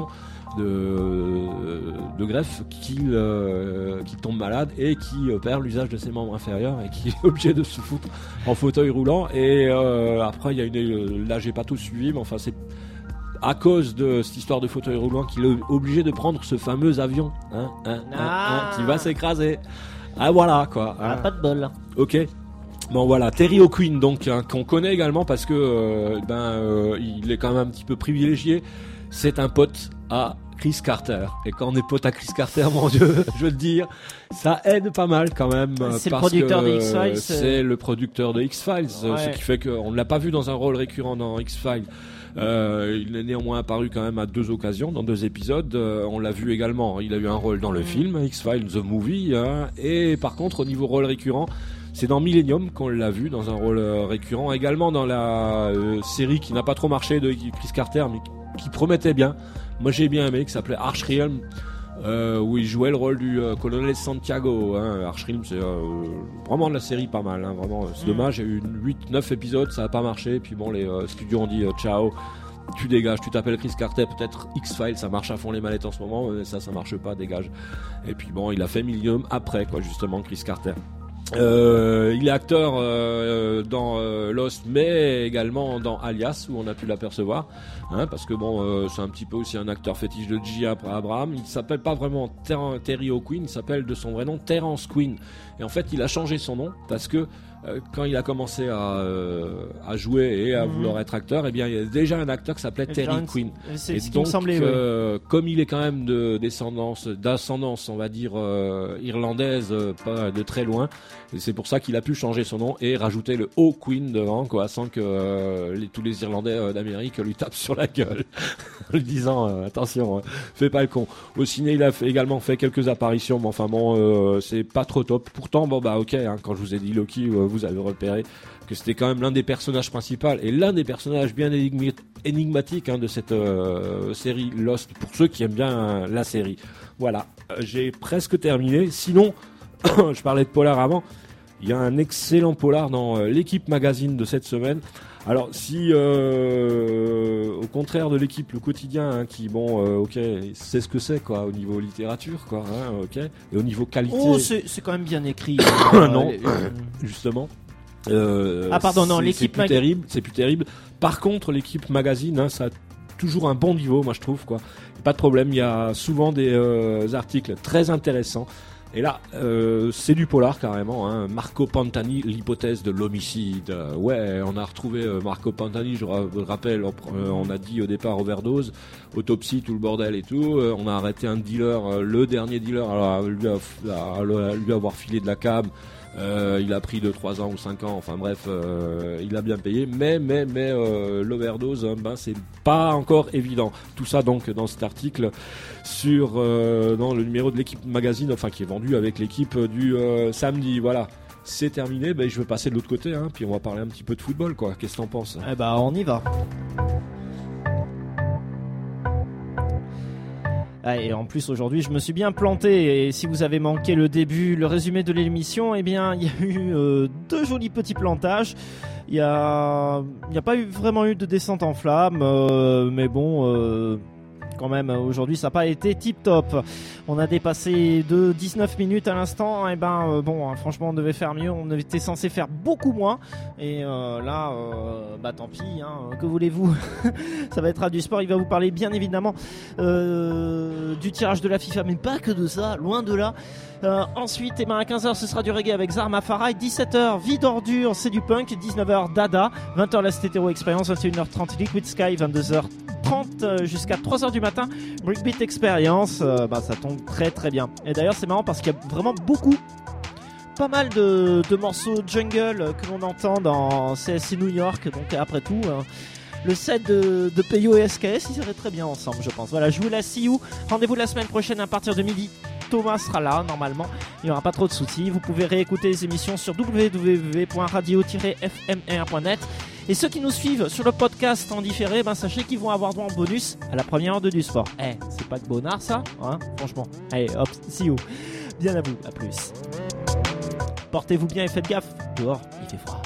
de, de greffe qu'il, euh, qu'il tombe malade et qui euh, perd l'usage de ses membres inférieurs et qui est obligé de se foutre en fauteuil roulant. Et euh, après il y a une, là j'ai pas tout suivi, mais enfin c'est à cause de cette histoire de fauteuil roulant qu'il est obligé de prendre ce fameux avion hein, hein, ah. hein, hein, qui va s'écraser. Ah voilà quoi. Ah, hein. pas de bol. Ok. Bon voilà, Terry O'Quinn donc hein, qu'on connaît également parce que euh, ben euh, il est quand même un petit peu privilégié. C'est un pote à Chris Carter. Et quand on est pote à Chris Carter, mon Dieu, je veux te dire, ça aide pas mal quand même. C'est parce le producteur que, de X-Files. C'est le producteur de X-Files. Ouais. Ce qui fait qu'on ne l'a pas vu dans un rôle récurrent dans X-Files. Euh, il est néanmoins apparu quand même à deux occasions, dans deux épisodes. Euh, on l'a vu également, il a eu un rôle dans le mmh. film X-Files The Movie. Hein, et par contre, au niveau rôle récurrent, c'est dans Millennium qu'on l'a vu dans un rôle euh, récurrent. Également dans la euh, série qui n'a pas trop marché de Chris Carter, mais qui promettait bien. Moi j'ai bien aimé, qui s'appelait Arch Realm, euh, où il jouait le rôle du euh, colonel Santiago. Hein. Arch Realm, c'est euh, vraiment de la série pas mal. Hein, vraiment, c'est mmh. dommage. Il y a eu huit neuf épisodes, ça a pas marché. Puis bon, les euh, studios ont dit euh, ciao, tu dégages, tu t'appelles Chris Carter, peut-être X-Files, ça marche à fond les mallettes en ce moment, mais ça, ça marche pas, dégage. Et puis bon, il a fait Millennium après, quoi, justement, Chris Carter. Euh, il est acteur euh, dans euh, Lost, mais également dans Alias, où on a pu l'apercevoir, hein, parce que bon, euh, c'est un petit peu aussi un acteur fétiche de J J Abrams. Il s'appelle pas vraiment Ter- Terry O'Quinn, il s'appelle de son vrai nom Terrence Quinn. Et en fait, il a changé son nom parce que euh, quand il a commencé à, euh, à jouer et à Mhm. vouloir être acteur, eh bien il y a déjà un acteur qui s'appelait Terry John- Quinn. C'est Et ce qui donc, me semblait. oui. euh, comme il est quand même de descendance, d'ascendance, on va dire euh, irlandaise, euh, pas de très loin, et c'est pour ça qu'il a pu changer son nom et rajouter le O Queen devant, quoi, sans que euh, les, tous les Irlandais euh, d'Amérique lui tapent sur la gueule, en lui disant euh, attention, euh, fais pas le con. Au ciné, il a fait, également fait quelques apparitions, mais enfin bon, euh, c'est pas trop top. Pourtant, bon bah ok, hein, quand je vous ai dit Loki, euh, vous avez repéré que c'était quand même l'un des personnages principaux et l'un des personnages bien énigmi- énigmatiques hein, de cette euh, série Lost, pour ceux qui aiment bien euh, la série. Voilà, euh, j'ai presque terminé. Sinon, je parlais de polar avant, il y a un excellent polar dans euh, l'équipe magazine de cette semaine. Alors si, euh, au contraire de l'équipe, le quotidien, hein, qui bon, euh, ok, c'est ce que c'est quoi, au niveau littérature quoi, hein, ok, et au niveau qualité, Oh, c'est c'est quand même bien écrit. Non. les- euh, justement. Euh, Ah, pardon, non, c'est- l'équipe c'est plus mag- terrible, c'est plus terrible. Par contre, l'équipe magazine, hein, ça a toujours un bon niveau, moi je trouve quoi. Pas de problème, il y a souvent des euh, articles très intéressants. Et là, euh, c'est du polar carrément. Hein. Marco Pantani, l'hypothèse de l'homicide. Euh, ouais, on a retrouvé euh, Marco Pantani. Je ra- rappelle, on, euh, on a dit au départ overdose, autopsie, tout le bordel et tout. Euh, on a arrêté un dealer, euh, le dernier dealer, alors, lui, a, a- lui avoir filé de la cam. Euh, il a pris deux trois ans ou cinq ans, enfin bref, euh, il a bien payé, mais mais mais euh, l'overdose, hein, ben c'est pas encore évident. Tout ça donc dans cet article sur euh, dans le numéro de l'équipe magazine, enfin qui est vendu avec l'équipe du euh, samedi. Voilà, c'est terminé. Ben je vais passer de l'autre côté, hein, puis on va parler un petit peu de football, quoi. Qu'est-ce que t'en penses? Eh ben, on y va. Ah, et en plus aujourd'hui je me suis bien planté, et si vous avez manqué le début, le résumé de l'émission, eh bien il y a eu euh, deux jolis petits plantages. Il y a, il n'y a pas eu vraiment eu de descente en flamme, euh, mais bon, euh, quand même aujourd'hui ça n'a pas été tip top. On a dépassé de dix-neuf minutes à l'instant, et ben euh, bon, hein, franchement on devait faire mieux, on était censé faire beaucoup moins, et euh, là, euh, bah tant pis, hein, que voulez-vous. Ça va être à du sport, il va vous parler bien évidemment euh, du tirage de la FIFA, mais pas que de ça, loin de là. Euh, ensuite, eh ben, à quinze heures ce sera du reggae avec Zarma Farai, dix-sept heures Vie d'ordure, c'est du punk, dix-neuf heures Dada, vingt heures la Stétéro Experience, vingt et une heures trente Liquid Sky, vingt-deux heures trente euh, jusqu'à trois heures du matin Breakbeat Experience. Euh, bah, ça tombe très très bien, et d'ailleurs c'est marrant parce qu'il y a vraiment beaucoup pas mal de, de morceaux jungle que l'on entend dans C S C New York, donc après tout euh, le set de, de P O et S K S ils seraient très bien ensemble, je pense. Voilà, je vous laisse, see you, rendez-vous la semaine prochaine à partir de midi. Thomas sera là, normalement, il n'y aura pas trop de soucis. Vous pouvez réécouter les émissions sur w w w point radio tiret f m r point net. Et ceux qui nous suivent sur le podcast en différé, ben sachez qu'ils vont avoir droit en bonus à la première heure de du sport. Eh, c'est pas que bonnard ça, hein, franchement. Allez, hop, see you. Bien à vous, à plus. Portez-vous bien et faites gaffe, dehors il fait froid.